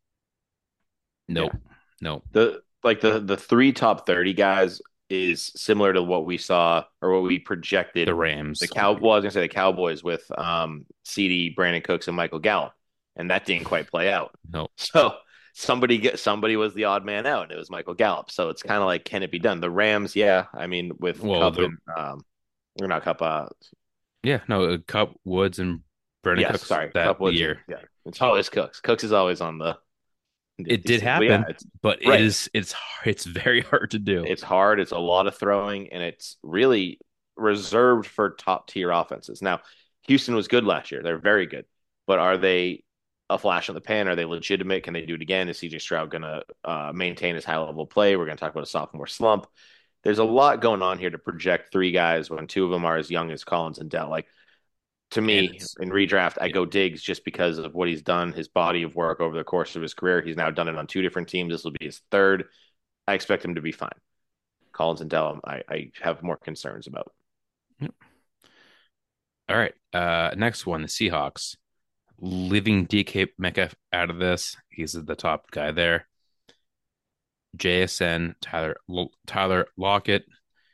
Nope. Yeah. Nope. The three top 30 guys is similar to what we saw or what we projected. The Rams. I was gonna say the Cowboys with CD, Brandon Cooks, and Michael Gallup, and that didn't quite play out. Nope. So somebody was the odd man out, and it was Michael Gallup. So it's kind of like, can it be done? The Rams, yeah. I mean, with Well, Cup and or not Cup, yeah, no, Cup, Woods, and Brandon yes, Cooks sorry, that Cup Woods. year. Yeah, it's always Cooks. Cooks is always on the. It did But yeah, happen, but right. it's very hard to do. It's hard. It's a lot of throwing, and it's really reserved for top tier offenses. Now, Houston was good last year. They're very good, but are they a flash in the pan? Are they legitimate? Can they do it again? Is CJ Stroud going to maintain his high level play? We're going to talk about a sophomore slump. There's a lot going on here to project three guys when two of them are as young as Collins and Dell. Like, to me, in redraft, I yeah. go Diggs just because of what he's done, his body of work over the course of his career. He's now done it on two different teams. This will be his third. I expect him to be fine. Collins and Dell, I have more concerns about. All right. Next one, the Seahawks. Leaving DK Metcalf out of this. He's the top guy there. JSN, Tyler Lockett.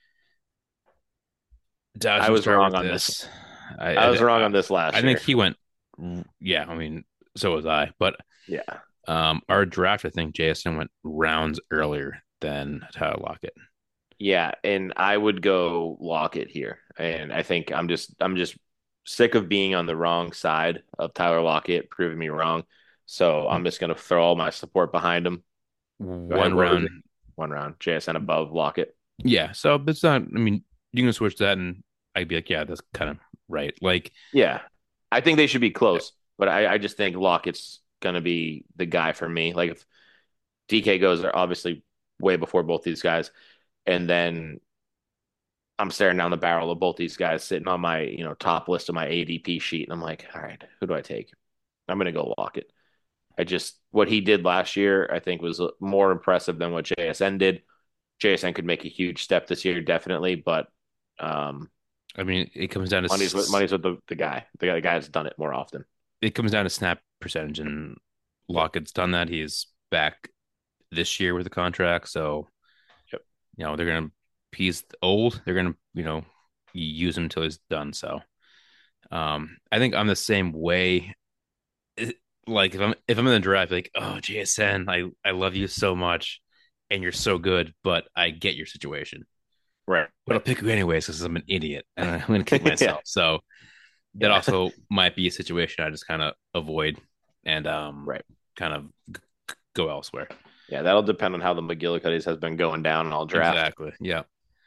I was wrong on this. I was wrong on this last year. I think he went, yeah, I mean, so was I. But yeah, our draft, I think JSN went rounds earlier than Tyler Lockett. yeah, and I would go Lockett here, and I think I'm just sick of being on the wrong side of Tyler Lockett proving me wrong. So I'm just gonna throw all my support behind him. Go ahead, One round. one round. JSN above Lockett. Yeah. So it's not, I mean, you can switch that and I'd be like, yeah, that's kind of right. Like, Yeah, I think they should be close, but I just think Lockett's gonna be the guy for me. Like if DK goes, they're obviously way before both these guys, and then I'm staring down the barrel of both these guys sitting on my, top list of my ADP sheet. And I'm like, all right, who do I take? I'm going to go Lockett. What he did last year, I think was more impressive than what JSN did. JSN could make a huge step this year, definitely. But I mean, it comes down to money's with the guy. The guy that's done it more often. It comes down to snap percentage, and Lockett's done that. He's back this year with the contract. So, Yep. they're going to, he's old. They're going to, use him until he's done. So, I think I'm the same way. Like if I'm in the draft, like, oh, JSN, I love you so much, and you're so good, but I get your situation. Right. But I'll pick you anyways because I'm an idiot and I'm going to kick myself. Yeah. So that also might be a situation I just kind of avoid and Right. kind of go elsewhere. Yeah, that'll depend on how the McGillicuddy's has been going down in all draft. Exactly. Yeah.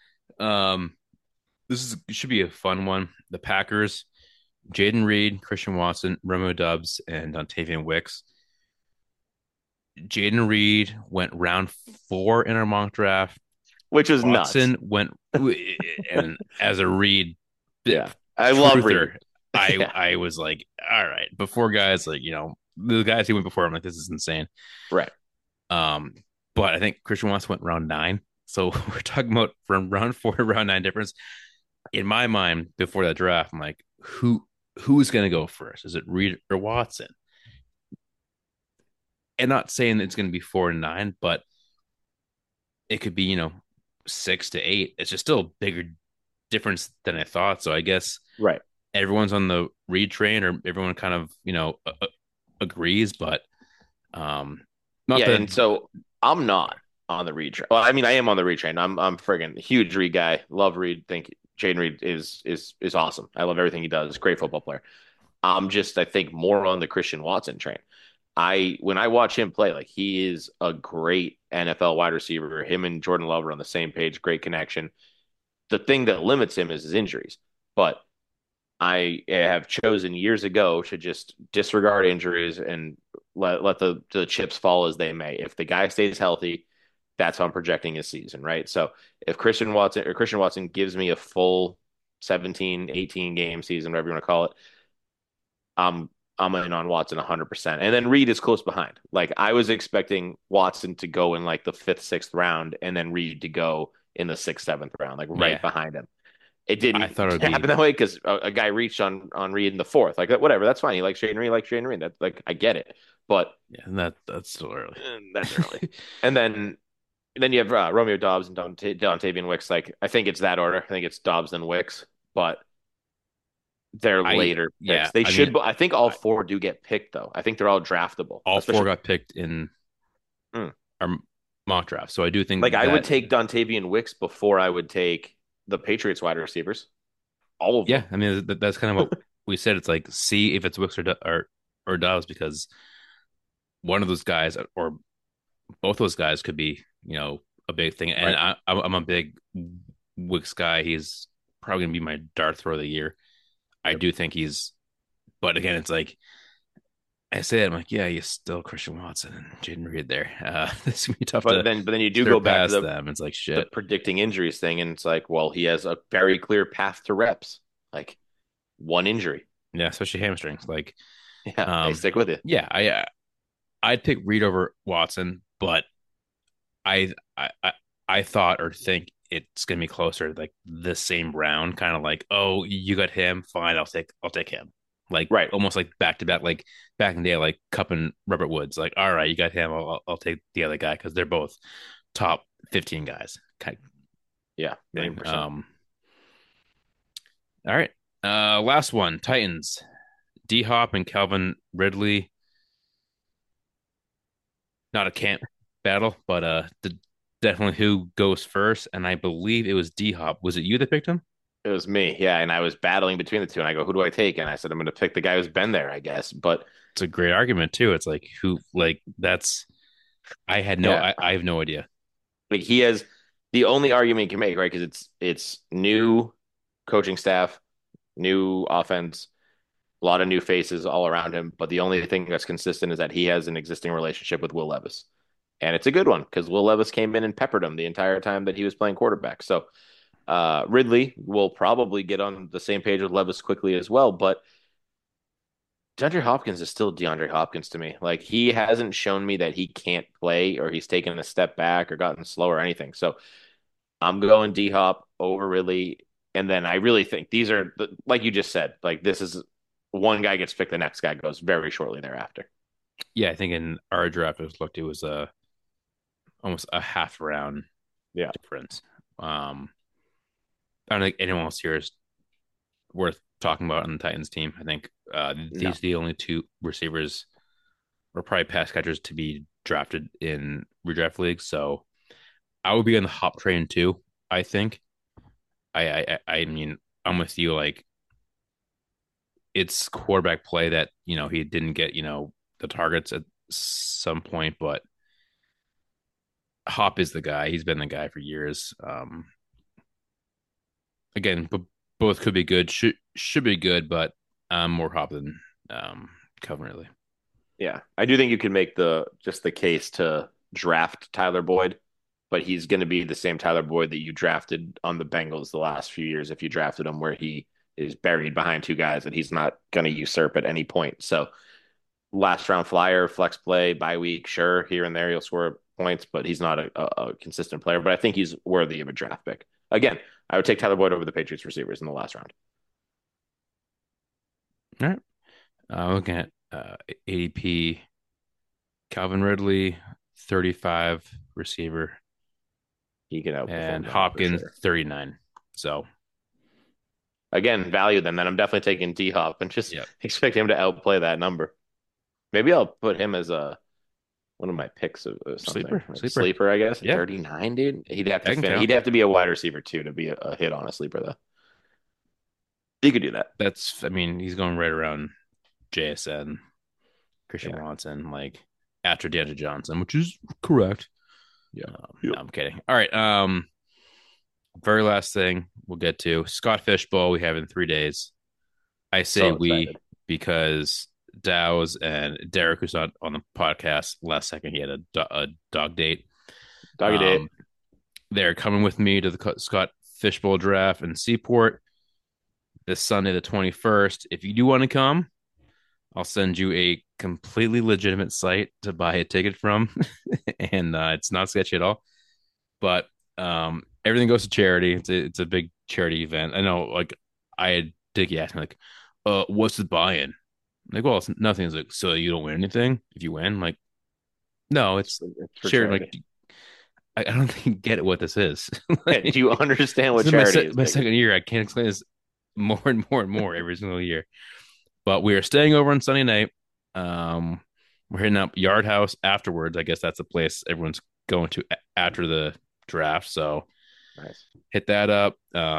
This should be a fun one. The Packers, Jaden Reed, Christian Watson, Romeo Dubs, and Dontavian Wicks. Jaden Reed went round 4 in our mock draft. Which was Watson nuts. went, and as a Reed, Yeah. I love Reed. I was like, all right, before guys like, the guys who went before, I'm like, this is insane. Right. But but I think Christian Watson went round 9. So we're talking about from round 4 to round 9 difference. In my mind, before that draft, I'm like, who's going to go first? Is it Reed or Watson? And not saying it's going to be 4 and 9, but it could be 6 to 8. It's just still a bigger difference than I thought. So I guess Right. everyone's on the Reed train, or everyone kind of agrees, but not Yeah, that. and so I'm not on the Reed train. Well, I mean, I am on the Reed train. I'm friggin' huge Reed guy. Love Reed. Think Jaden Reed is awesome. I love everything he does. Great football player. I'm just, I think, more on the Christian Watson train. When I watch him play, like he is a great NFL wide receiver. Him and Jordan Love are on the same page. Great connection. The thing that limits him is his injuries. But I have chosen years ago to just disregard injuries and let the chips fall as they may. If the guy stays healthy, that's how I'm projecting his season, right? So if Christian Watson gives me a full 17, 18 game season, whatever you want to call it, I'm I'm in on Watson 100%. And then Reed is close behind. Like I was expecting Watson to go in like the fifth, sixth round, and then Reed to go in the sixth, seventh round, like right Yeah, behind him. It I didn't thought it would happen be. that way because a guy reached on Reed in the fourth. Like whatever, that's fine. He likes Shaden Reed, like Shaden Reed. That like I get it, but Yeah, and that's still early. that's early. And then you have Romeo Dobbs and Dontavian Wicks. Like I think it's that order. I think it's Dobbs then Wicks, but they're I later Yeah, picks. They I mean, should. I think all I, four do get picked though. I think they're all draftable, all four especially. got picked in Mm. our mock draft, so I do Like think I would that. take Dontavian Wicks before I would take the Patriots wide receivers, all of Yeah, them. I mean that's kind of what we said. It's like see if it's Wicks or Dobbs, because one of those guys or both those guys could be a big thing. And Right. I'm a big Wicks guy. He's probably gonna be my dart throw of the year. I Yep. do think he's, but again, it's like I say it, I'm like, yeah, he's still Christian Watson and Jaden Reed there. This is gonna be tough But to then you do go back to surpass them. It's like the shit. predicting injuries thing, and it's like, well, he has a very clear path to reps. Like one injury. Yeah, especially hamstrings. Like, Yeah, they stick with it. yeah, I'd pick Reed over Watson, but I I I thought or think it's gonna be closer, like the same round, kind of like, oh, you got him, fine, I'll take him. Like Right. almost like back to back, like back in the day, like Cup and Robert Woods. Like, all right, you got him, I'll take the other guy because they're both top 15 guys kind of Yeah, thing. 1,000,000%. All right. Last one, Titans. D Hop and Calvin Ridley. Not a camp battle, but definitely who goes first. And I believe it was D Hop. Was it you that picked him? It was me. Yeah, and I was battling between the two, and I go, who do I take? And I said, I'm going to pick the guy who's been there, I guess. But It's a great argument too. It's like who, like that's yeah, I have no idea. like he has the only argument you can make, right? Because it's new coaching staff, new offense, a lot of new faces all around him. But the only thing that's consistent is that he has an existing relationship with Will Levis. And it's a good one because Will Levis came in and peppered him the entire time that he was playing quarterback. So Ridley will probably get on the same page with Levis quickly as well. But DeAndre Hopkins is still DeAndre Hopkins to me. Like he hasn't shown me that he can't play or he's taken a step back or gotten slow or anything. So I'm going D Hop over Ridley. And then I really think these are, like you just said, like this is one guy gets picked, the next guy goes very shortly thereafter. Yeah, I think in our draft I was looked, it was almost a half round Yeah. difference. I don't think anyone else here is worth talking about on the Titans team. I think No. these are the only two receivers or probably pass catchers to be drafted in redraft leagues. So I would be on the Hop train too. I think. I mean, I'm with you. Like it's quarterback play that he didn't get the targets at some point, but Hop is the guy. He's been the guy for years. Again, but both could be good. Should be good, but more Hop than Calvin Ridley. Yeah. I do think you can make the case to draft Tyler Boyd, but he's going to be the same Tyler Boyd that you drafted on the Bengals the last few years if you drafted him, where he is buried behind two guys that he's not going to usurp at any point. So last round flyer, flex play, bye week, sure, here and there you'll score points, but he's not a consistent player. But I think he's worthy of a draft pick. Again, I would take Tyler Boyd over the Patriots receivers in the last round. All right. Looking at ADP, Calvin Ridley, 35 receiver, He can outperform and that for Hopkins, sure. 39. So, Again, value then I'm definitely taking D Hop and just yep. expect him to outplay that number. Maybe I'll put him as one of my picks of something. Sleeper. I guess. Yeah. 39, dude. He'd have to That can count. he'd have to be a wide receiver too to be a hit on a sleeper though. You could do that. I mean, he's going right around JSN, Christian Yeah. Watson, like after DeAndre Johnson, which is correct. Yeah. No, I'm kidding. All right. Very last thing we'll get to Scott Fishbowl. We have in 3 days. I say So excited. because Dow's and Derek, who's not on the podcast last second, he had a dog date. Doggy date. They're coming with me to the Scott Fishbowl draft in Seaport this Sunday, the 21st. If you do want to come, I'll send you a completely legitimate site to buy a ticket from, and it's not sketchy at all. But everything goes to charity. It's a big charity event. I know, like I had Dickie ask me, like, what's the buy-in? I'm like, well, it's nothing. It's like, so you don't win anything if you win. I'm like, no, it's for charity. Like, charity. I don't think you get what this is. Yeah, do you understand what This is charity is? my second year. I can't explain this more and more and more every single year. But we are staying over on Sunday night. We're hitting up Yard House afterwards. I guess that's a place everyone's going to after the draft. So Nice. hit that up.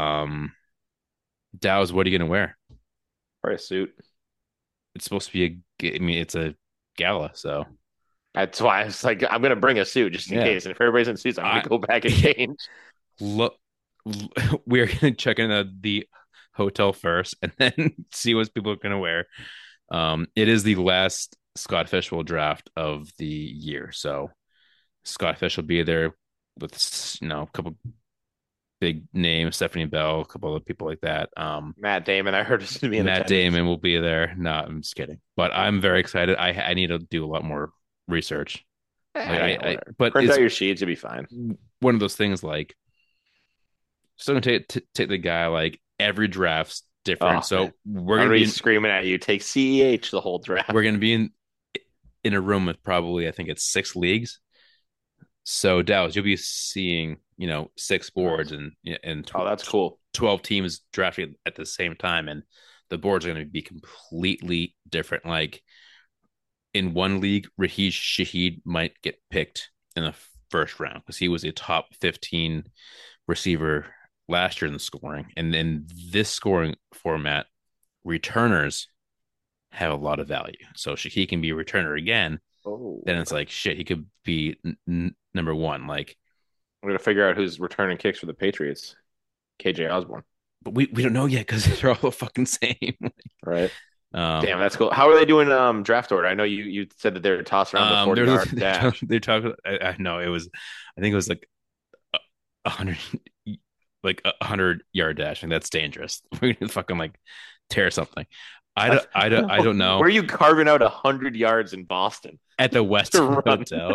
Dow's, what are you gonna wear? Or a suit. It's supposed to be I mean, it's a gala, so That's why I was like, I'm gonna bring a suit just in Yeah. case. And if everybody's in suits, I'm I- gonna go back and change. look, we're gonna check in the hotel first and then see what people are gonna wear. It is the last Scott Fish will draft of the year, so Scott Fish will be there with a couple big names, Stephanie Bell, a couple other people like that. Matt Damon, I heard is gonna be in Matt attendance. Damon will be there. No, I'm just kidding, but I'm very excited. I need to do a lot more research. But Print it's out your sheets, you'll be fine. one of those things like still gonna take the guy, like every draft's different. Oh, So man. we're I'm gonna gonna be be screaming at you. Take CEH the whole draft. we're gonna be in a room with probably, I think it's 6 leagues. So Dallas, you'll be seeing, 6 boards and Oh, that's cool. 12 teams drafting at the same time, and the boards are going to be completely different. Like in one league, Raheem Shaheed might get picked in the first round because he was a top 15 receiver last year in the scoring. And in this scoring format, returners have a lot of value. So Shaheed can be a returner again. Oh, Then it's like, shit, he could be number one. Like, I'm gonna figure out who's returning kicks for the Patriots. KJ Osborne, but we don't know yet because they're all the fucking same. right? Um, Damn, that's cool. How are they doing draft order? I know you said that they're tossing around the 40-yard dash. they're talking. I know it was. I think it was like 100, like 100-yard dash, and that's dangerous. We're gonna fucking like tear something. I don't know. Where are you carving out 100 yards in Boston? At the Western run. Hotel.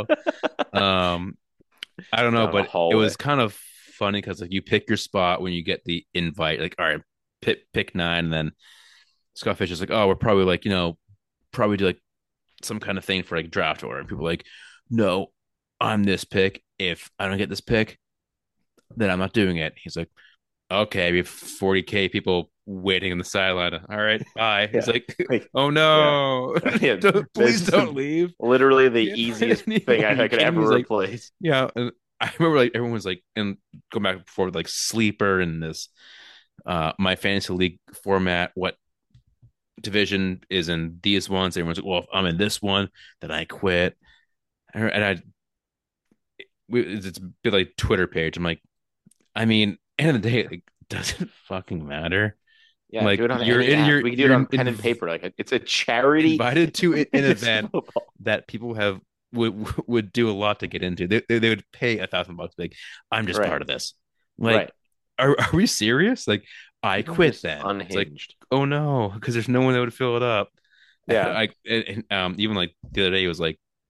I don't know, Down the but it hallway. was kind of funny because like you pick your spot when you get the invite. Like, all right, pick 9, and then Scott Fish is like, oh, we're probably like, probably do like some kind of thing for like draft order. And people are like, no, I'm this pick. If I don't get this pick, then I'm not doing it. He's like, okay, we have 40K people waiting on the sideline. All right, bye. He's like, oh no, Yeah. please This don't is leave. Literally the Yeah. easiest And he- thing I he could came, ever he's like, replace. Yeah, and I remember like everyone was like, and go back and forth like sleeper and this my fantasy league format, what division is in these ones. Everyone's like, well, if I'm in this one, then I quit. And it's a bit like Twitter page. I'm like, I mean, end of the day, like, does it fucking matter? Yeah, Like, do it on you're any in app. your- We can do you're it on in- pen and paper. Like it's a charity Invited to an It's event football. that people would do a lot to get into. They would pay $1,000. Like, I'm just Right. part of this. Like, Right. are we serious? Like, I People are quit just then. It's like, unhinged. oh no, because there's no one that would fill it up. Yeah. And even like the other day, it was like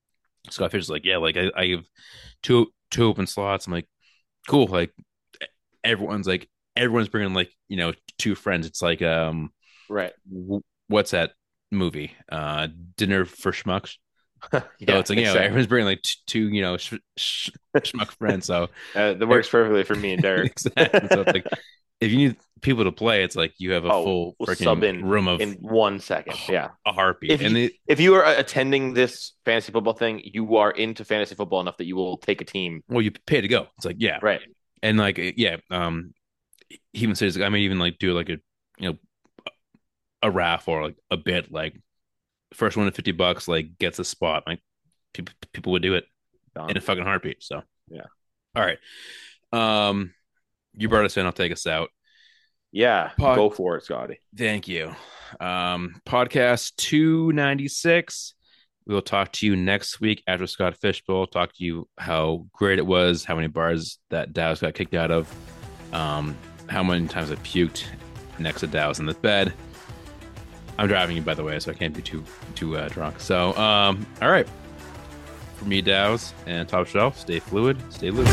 Scott Fisher's like, yeah, like I have two open slots. I'm like, cool. Like everyone's bringing like two friends. It's like Right. what's that movie? Dinner for Schmucks. So Yeah, it's like exactly. everyone's bringing like two schmuck friends. So That works perfectly for me and Derek. exactly. So it's like if you need people to play, it's like you have a Oh, full we'll sub freaking in room of 1 second. Yeah. a heartbeat. If you are attending this fantasy football thing, you are into fantasy football enough that you will take a team. Well, you pay to go. It's like yeah, Right. and like yeah, he even says like, I might even like do like a you know a raffle or like a bit like first one to $50 like gets a spot. Like people would do it Done. in a fucking heartbeat. So Yeah. all right. Um, you brought us in. I'll take us out. Yeah. Go for it, Scotty. Thank you. Podcast 296. We will talk to you next week after Scott Fishbowl. Talk to you how great it was, how many bars that Dow's got kicked out of, how many times I puked next to Dow's in the bed. I'm driving you, by the way, so I can't be too drunk. So, all right. For me, Dow's and Top Shelf, stay fluid, stay loose.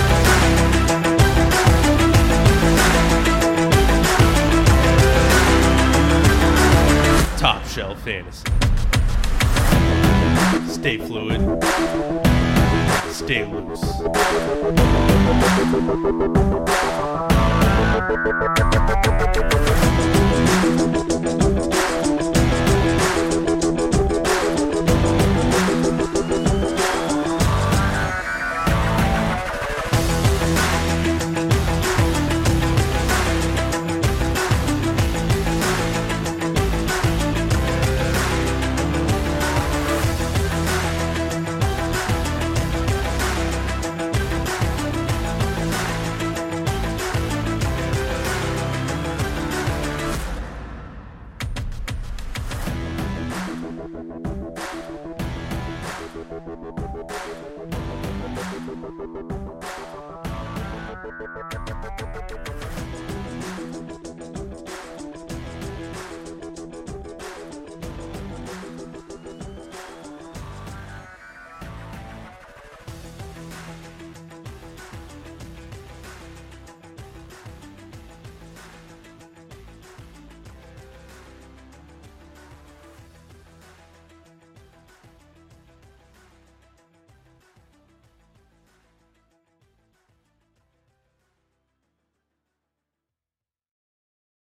Top Shelf Fantasy. Stay fluid. Stay loose.